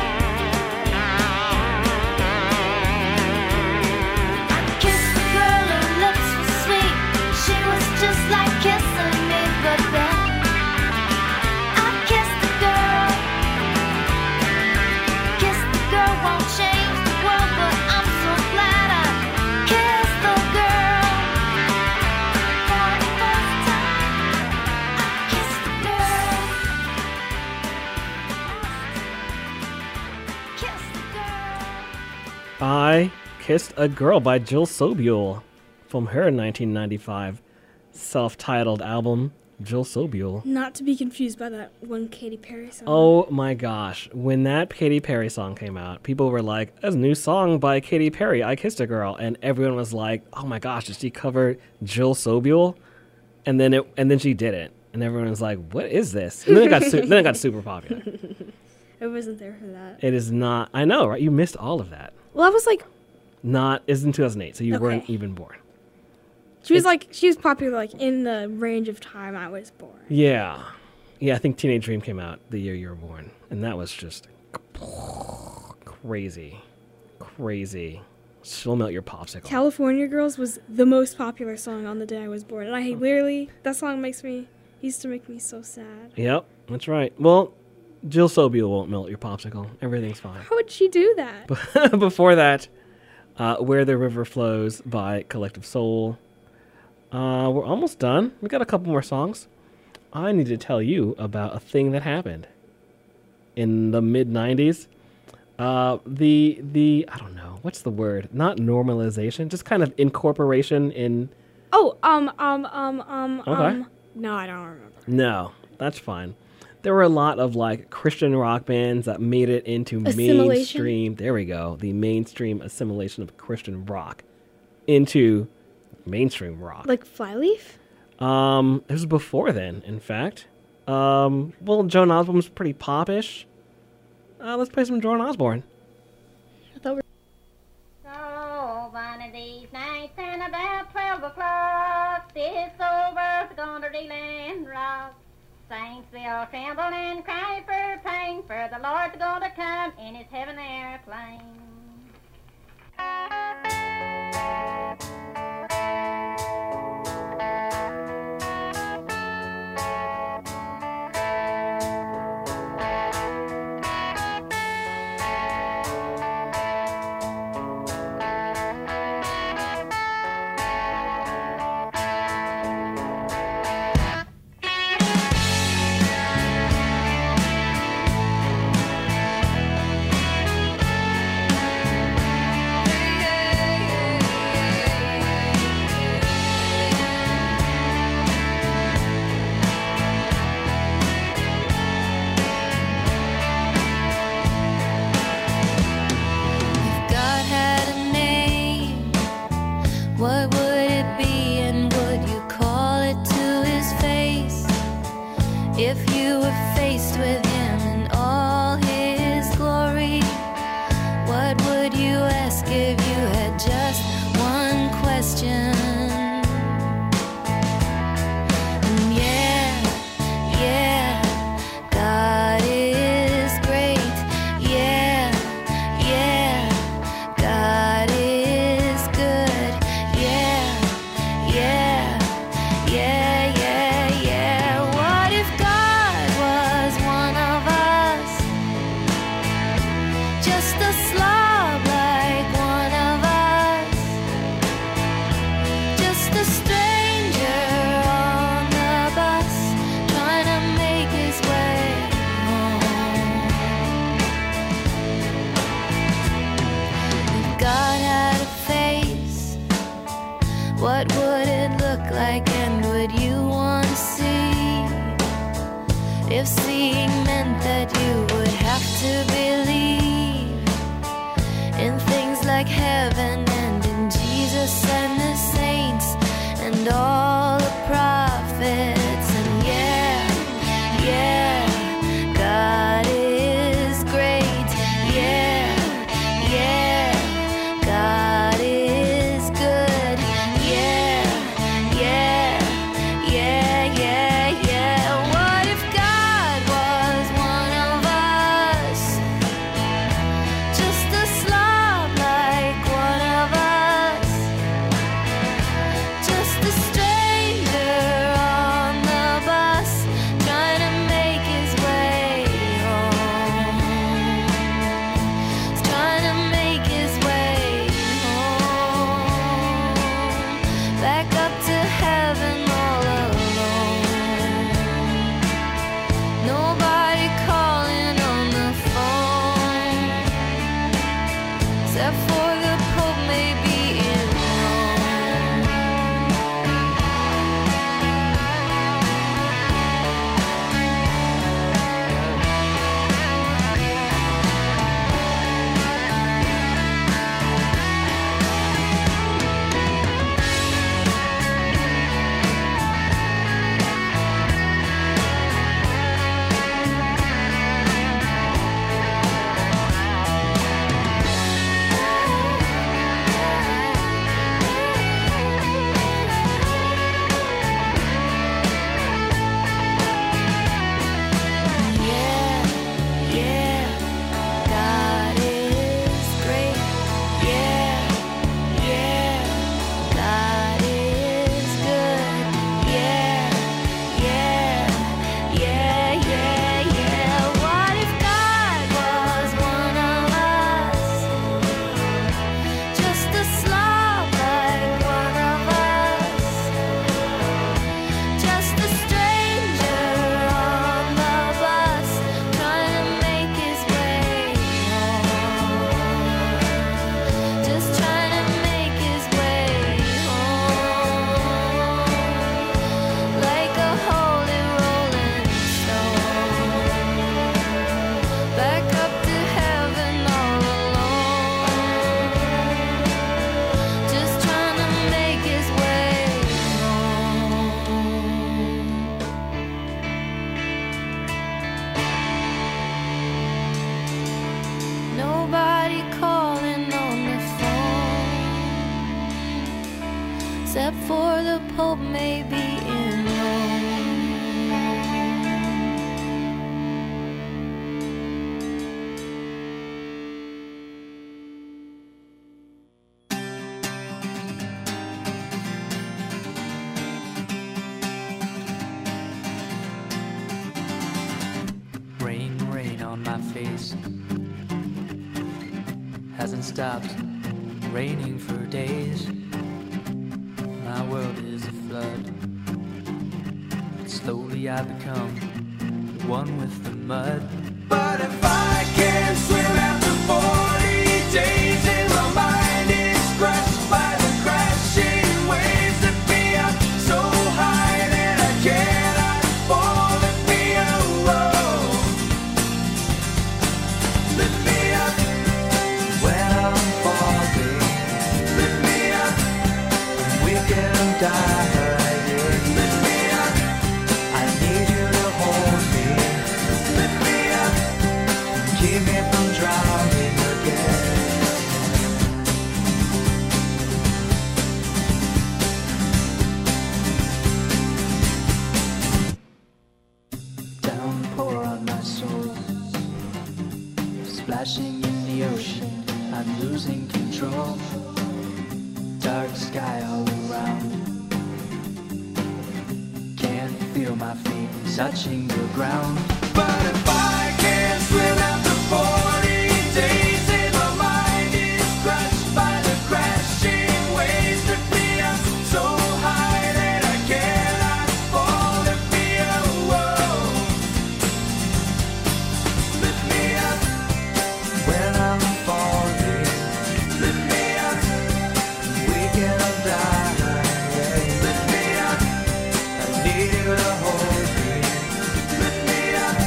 Speaker 6: I kissed a girl, her lips were sweet. She was just like kissing me, but then I kissed the girl. Kissed the girl won't change the world, but I'm so glad I kissed the girl. For the first time, I kissed the girl. Kissed the girl.
Speaker 3: I Kissed a Girl by Jill Sobule from her nineteen ninety-five self-titled album, Jill Sobule.
Speaker 4: Not to be confused by that one Katy Perry song.
Speaker 3: Oh my gosh. When that Katy Perry song came out, people were like, "There's a new song by Katy Perry, I Kissed a Girl." And everyone was like, "Oh my gosh, did she cover Jill Sobule?" And then it and then she did it. And everyone was like, "What is this?" And then it got su- then it got super popular.
Speaker 4: I wasn't there for that.
Speaker 3: It is not. I know, right? You missed all of that.
Speaker 4: Well, I was like,
Speaker 3: Not is in two thousand eight, so you
Speaker 4: Okay.
Speaker 3: weren't even born.
Speaker 4: she was
Speaker 3: It's-
Speaker 4: like, she was popular like in the range of time I was born.
Speaker 3: Yeah. Yeah, I think Teenage Dream came out the year you were born. And that was just crazy. Crazy. She'll melt your popsicle.
Speaker 4: California Girls was the most popular song on the day I was born. And I literally, that song makes me, used to make me so sad.
Speaker 3: Yep, that's right. Well, Jill Sobule won't melt your popsicle. Everything's fine.
Speaker 4: How would she do that?
Speaker 3: Before that, uh, Where the River Flows by Collective Soul. Uh, we're almost done. We got a couple more songs. I need to tell you about a thing that happened in the mid nineties. Uh, the the I don't know what's the word. Not normalization, just kind of incorporation in.
Speaker 4: Oh, um, um, um, um,
Speaker 3: Okay.
Speaker 4: um. No, I don't remember.
Speaker 3: No, that's fine. There were a lot of like Christian rock bands that made it into
Speaker 4: Assimilation?
Speaker 3: mainstream. There we go. The mainstream assimilation of Christian rock into mainstream rock.
Speaker 4: Like Flyleaf?
Speaker 3: Um, it was before then, in fact. Um, well, Joan Osborne was pretty popish. Uh, let's play some Joan Osborne.
Speaker 4: I thought we
Speaker 19: So one of these nights and about twelve o'clock, this old world's gonna reel and rock. Saints will tremble and cry for pain, for the Lord's gonna come in his heaven airplane.
Speaker 6: meant that you would have to believe in things like heaven and in Jesus and the saints and all the prophets. And yeah, yeah, God is great. Yeah, yeah, God is good. Yeah, yeah, yeah, yeah, yeah. What if God was one of us? Just a slob like one of us. Just a stranger on the bus trying to make his way home. He's trying to make his way home. Back up to heaven all alone. Nobody calling on the phone except for the Pope maybe in Rome. Yeah, yeah, God is great. Yeah, yeah, God is good. Yeah, yeah, yeah, yeah, yeah. What if God was one of us? Just a slob like one of us. Just a stranger on the bus trying to make his way home. Just trying to make his way home. Like a holy rolling stone. Back up to heaven all alone. Just trying to make his way home. Nobody calling on the phone except for the Pope maybe in Rome.
Speaker 20: Rain, rain on my face. Hasn't stopped raining for days. My world is a flood. But slowly I become one with the mud.
Speaker 2: But if I can't swim after forty days and my mind is crushed by the crashing waves that be up so high that I cannot fall, lift me up, whoa. Lift me up when I'm falling. Lift me up when we can die. Lift me up, I need you to hold me. Lift me up, keep me from drowning again.
Speaker 20: Downpour on my soul, splashing in the ocean. I'm losing control. Dark sky all around. Can't feel my feet touching the ground.
Speaker 2: But if I can't swim after forty days and my mind is crushed by the crashing waves that be up so high that I cannot fall, lift me up, whoa. Lift me up when I'm falling. Lift me up, we can die. Lift me up, I need you to hold me. Lift me up.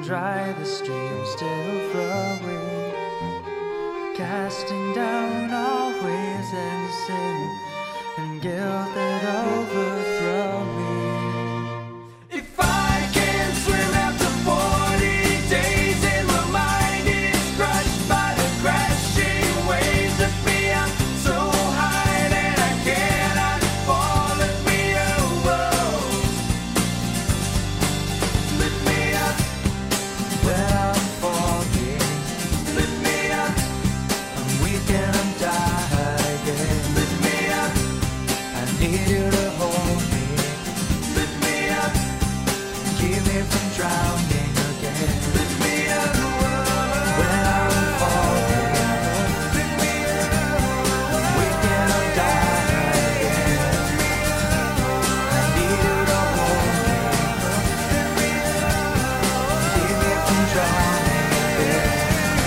Speaker 20: dry, the stream still flowing, casting down all waves and sin and guilt that overthrow me. If I can swim after forty days and my mind is crushed by the crashing waves, lift me up so high that I cannot fall. Lift me up, whoa. Lift me up when I'm falling. Lift me up, I'm weak and I'm dying. Lift me up, I need you to hold me. Lift me up, keep me from drowning again. Lift me up, when I'm falling. Lift me up, I'm weak and I'm dying. I need you to hold me. Keep me from drowning again.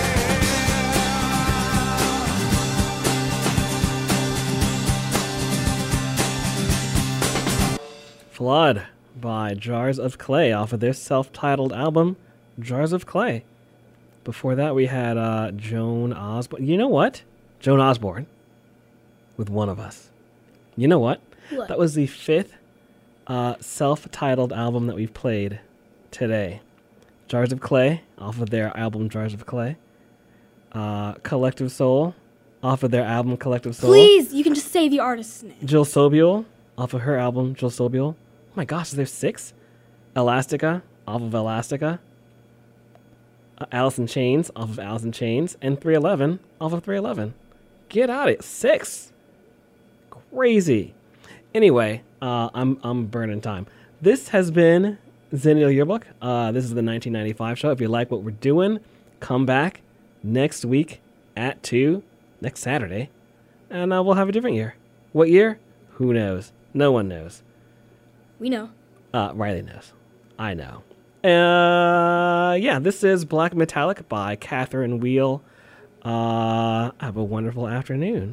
Speaker 3: Flood by Jars of Clay off of their self-titled album, Jars of Clay. Before that, we had uh, Joan Osborne. You know what? Joan Osborne with One of Us. You know what?
Speaker 4: What?
Speaker 3: That was the fifth uh, self-titled album that we've played today. Jars of Clay off of their album, Jars of Clay. Uh, Collective Soul off of their album, Collective Soul.
Speaker 4: Please, you can just say the artist's name.
Speaker 3: Jill Sobule off of her album, Jill Sobule. Oh my gosh, is there six? Elastica off of Elastica. Uh, Alice in Chains off of Alice in Chains. And three eleven off of three eleven. Get out of it. Six. Crazy. Anyway, uh, I'm I'm burning time. This has been Zennial Yearbook. Uh, this is the nineteen ninety-five show. If you like what we're doing, come back next week at two, next Saturday, and uh, we'll have a different year. What year? Who knows? No one knows.
Speaker 4: We know.
Speaker 3: Uh, Riley knows. I know. Uh, yeah, this is Black Metallic by Catherine Wheel. Uh, have a wonderful afternoon.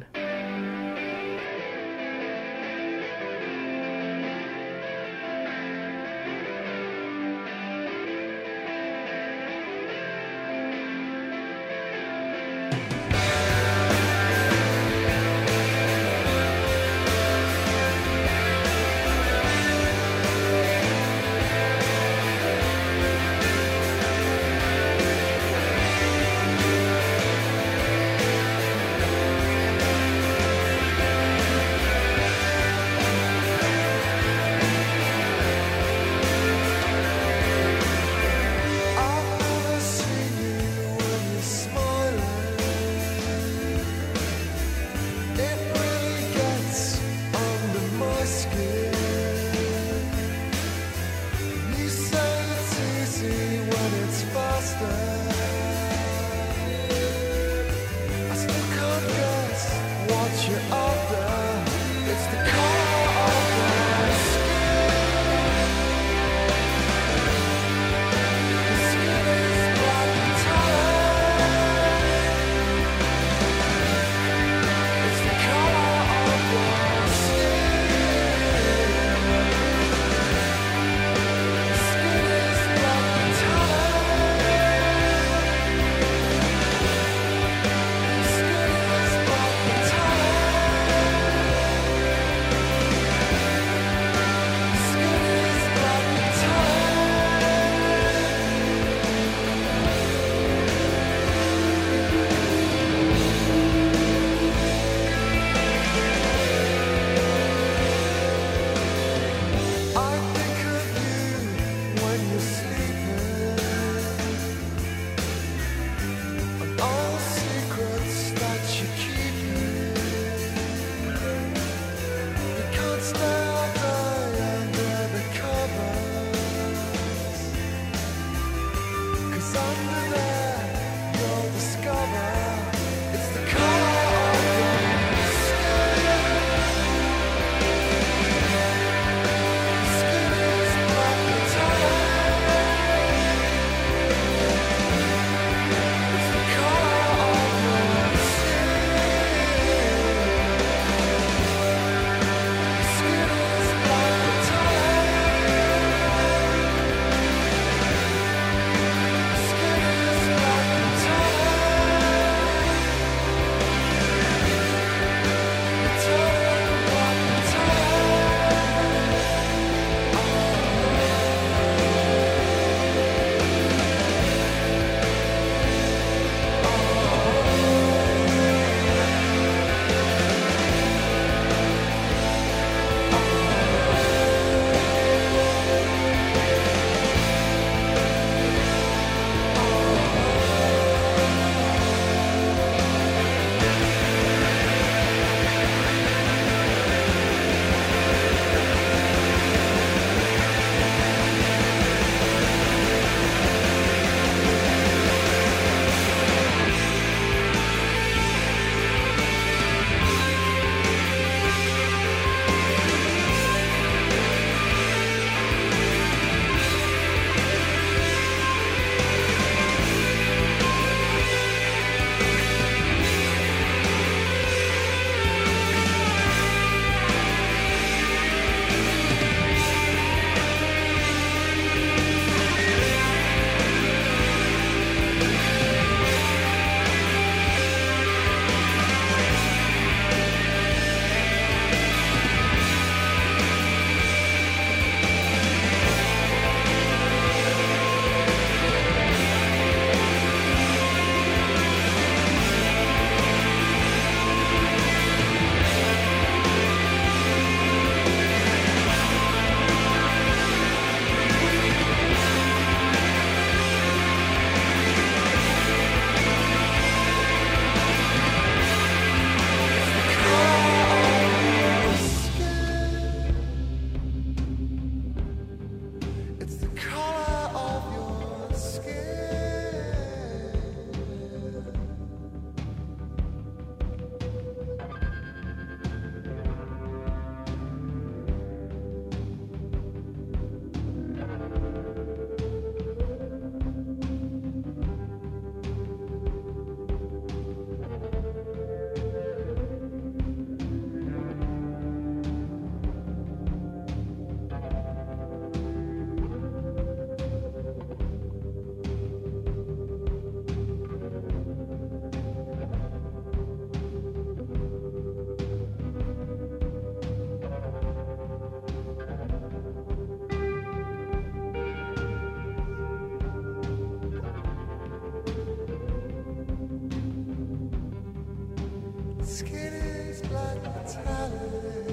Speaker 5: is black metallic.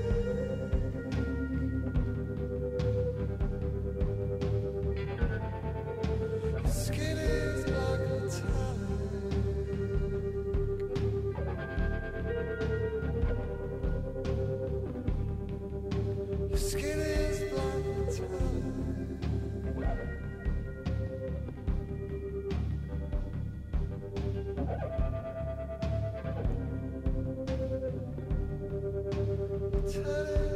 Speaker 5: Your skin is black metallic. Your skin is black metallic. Turn it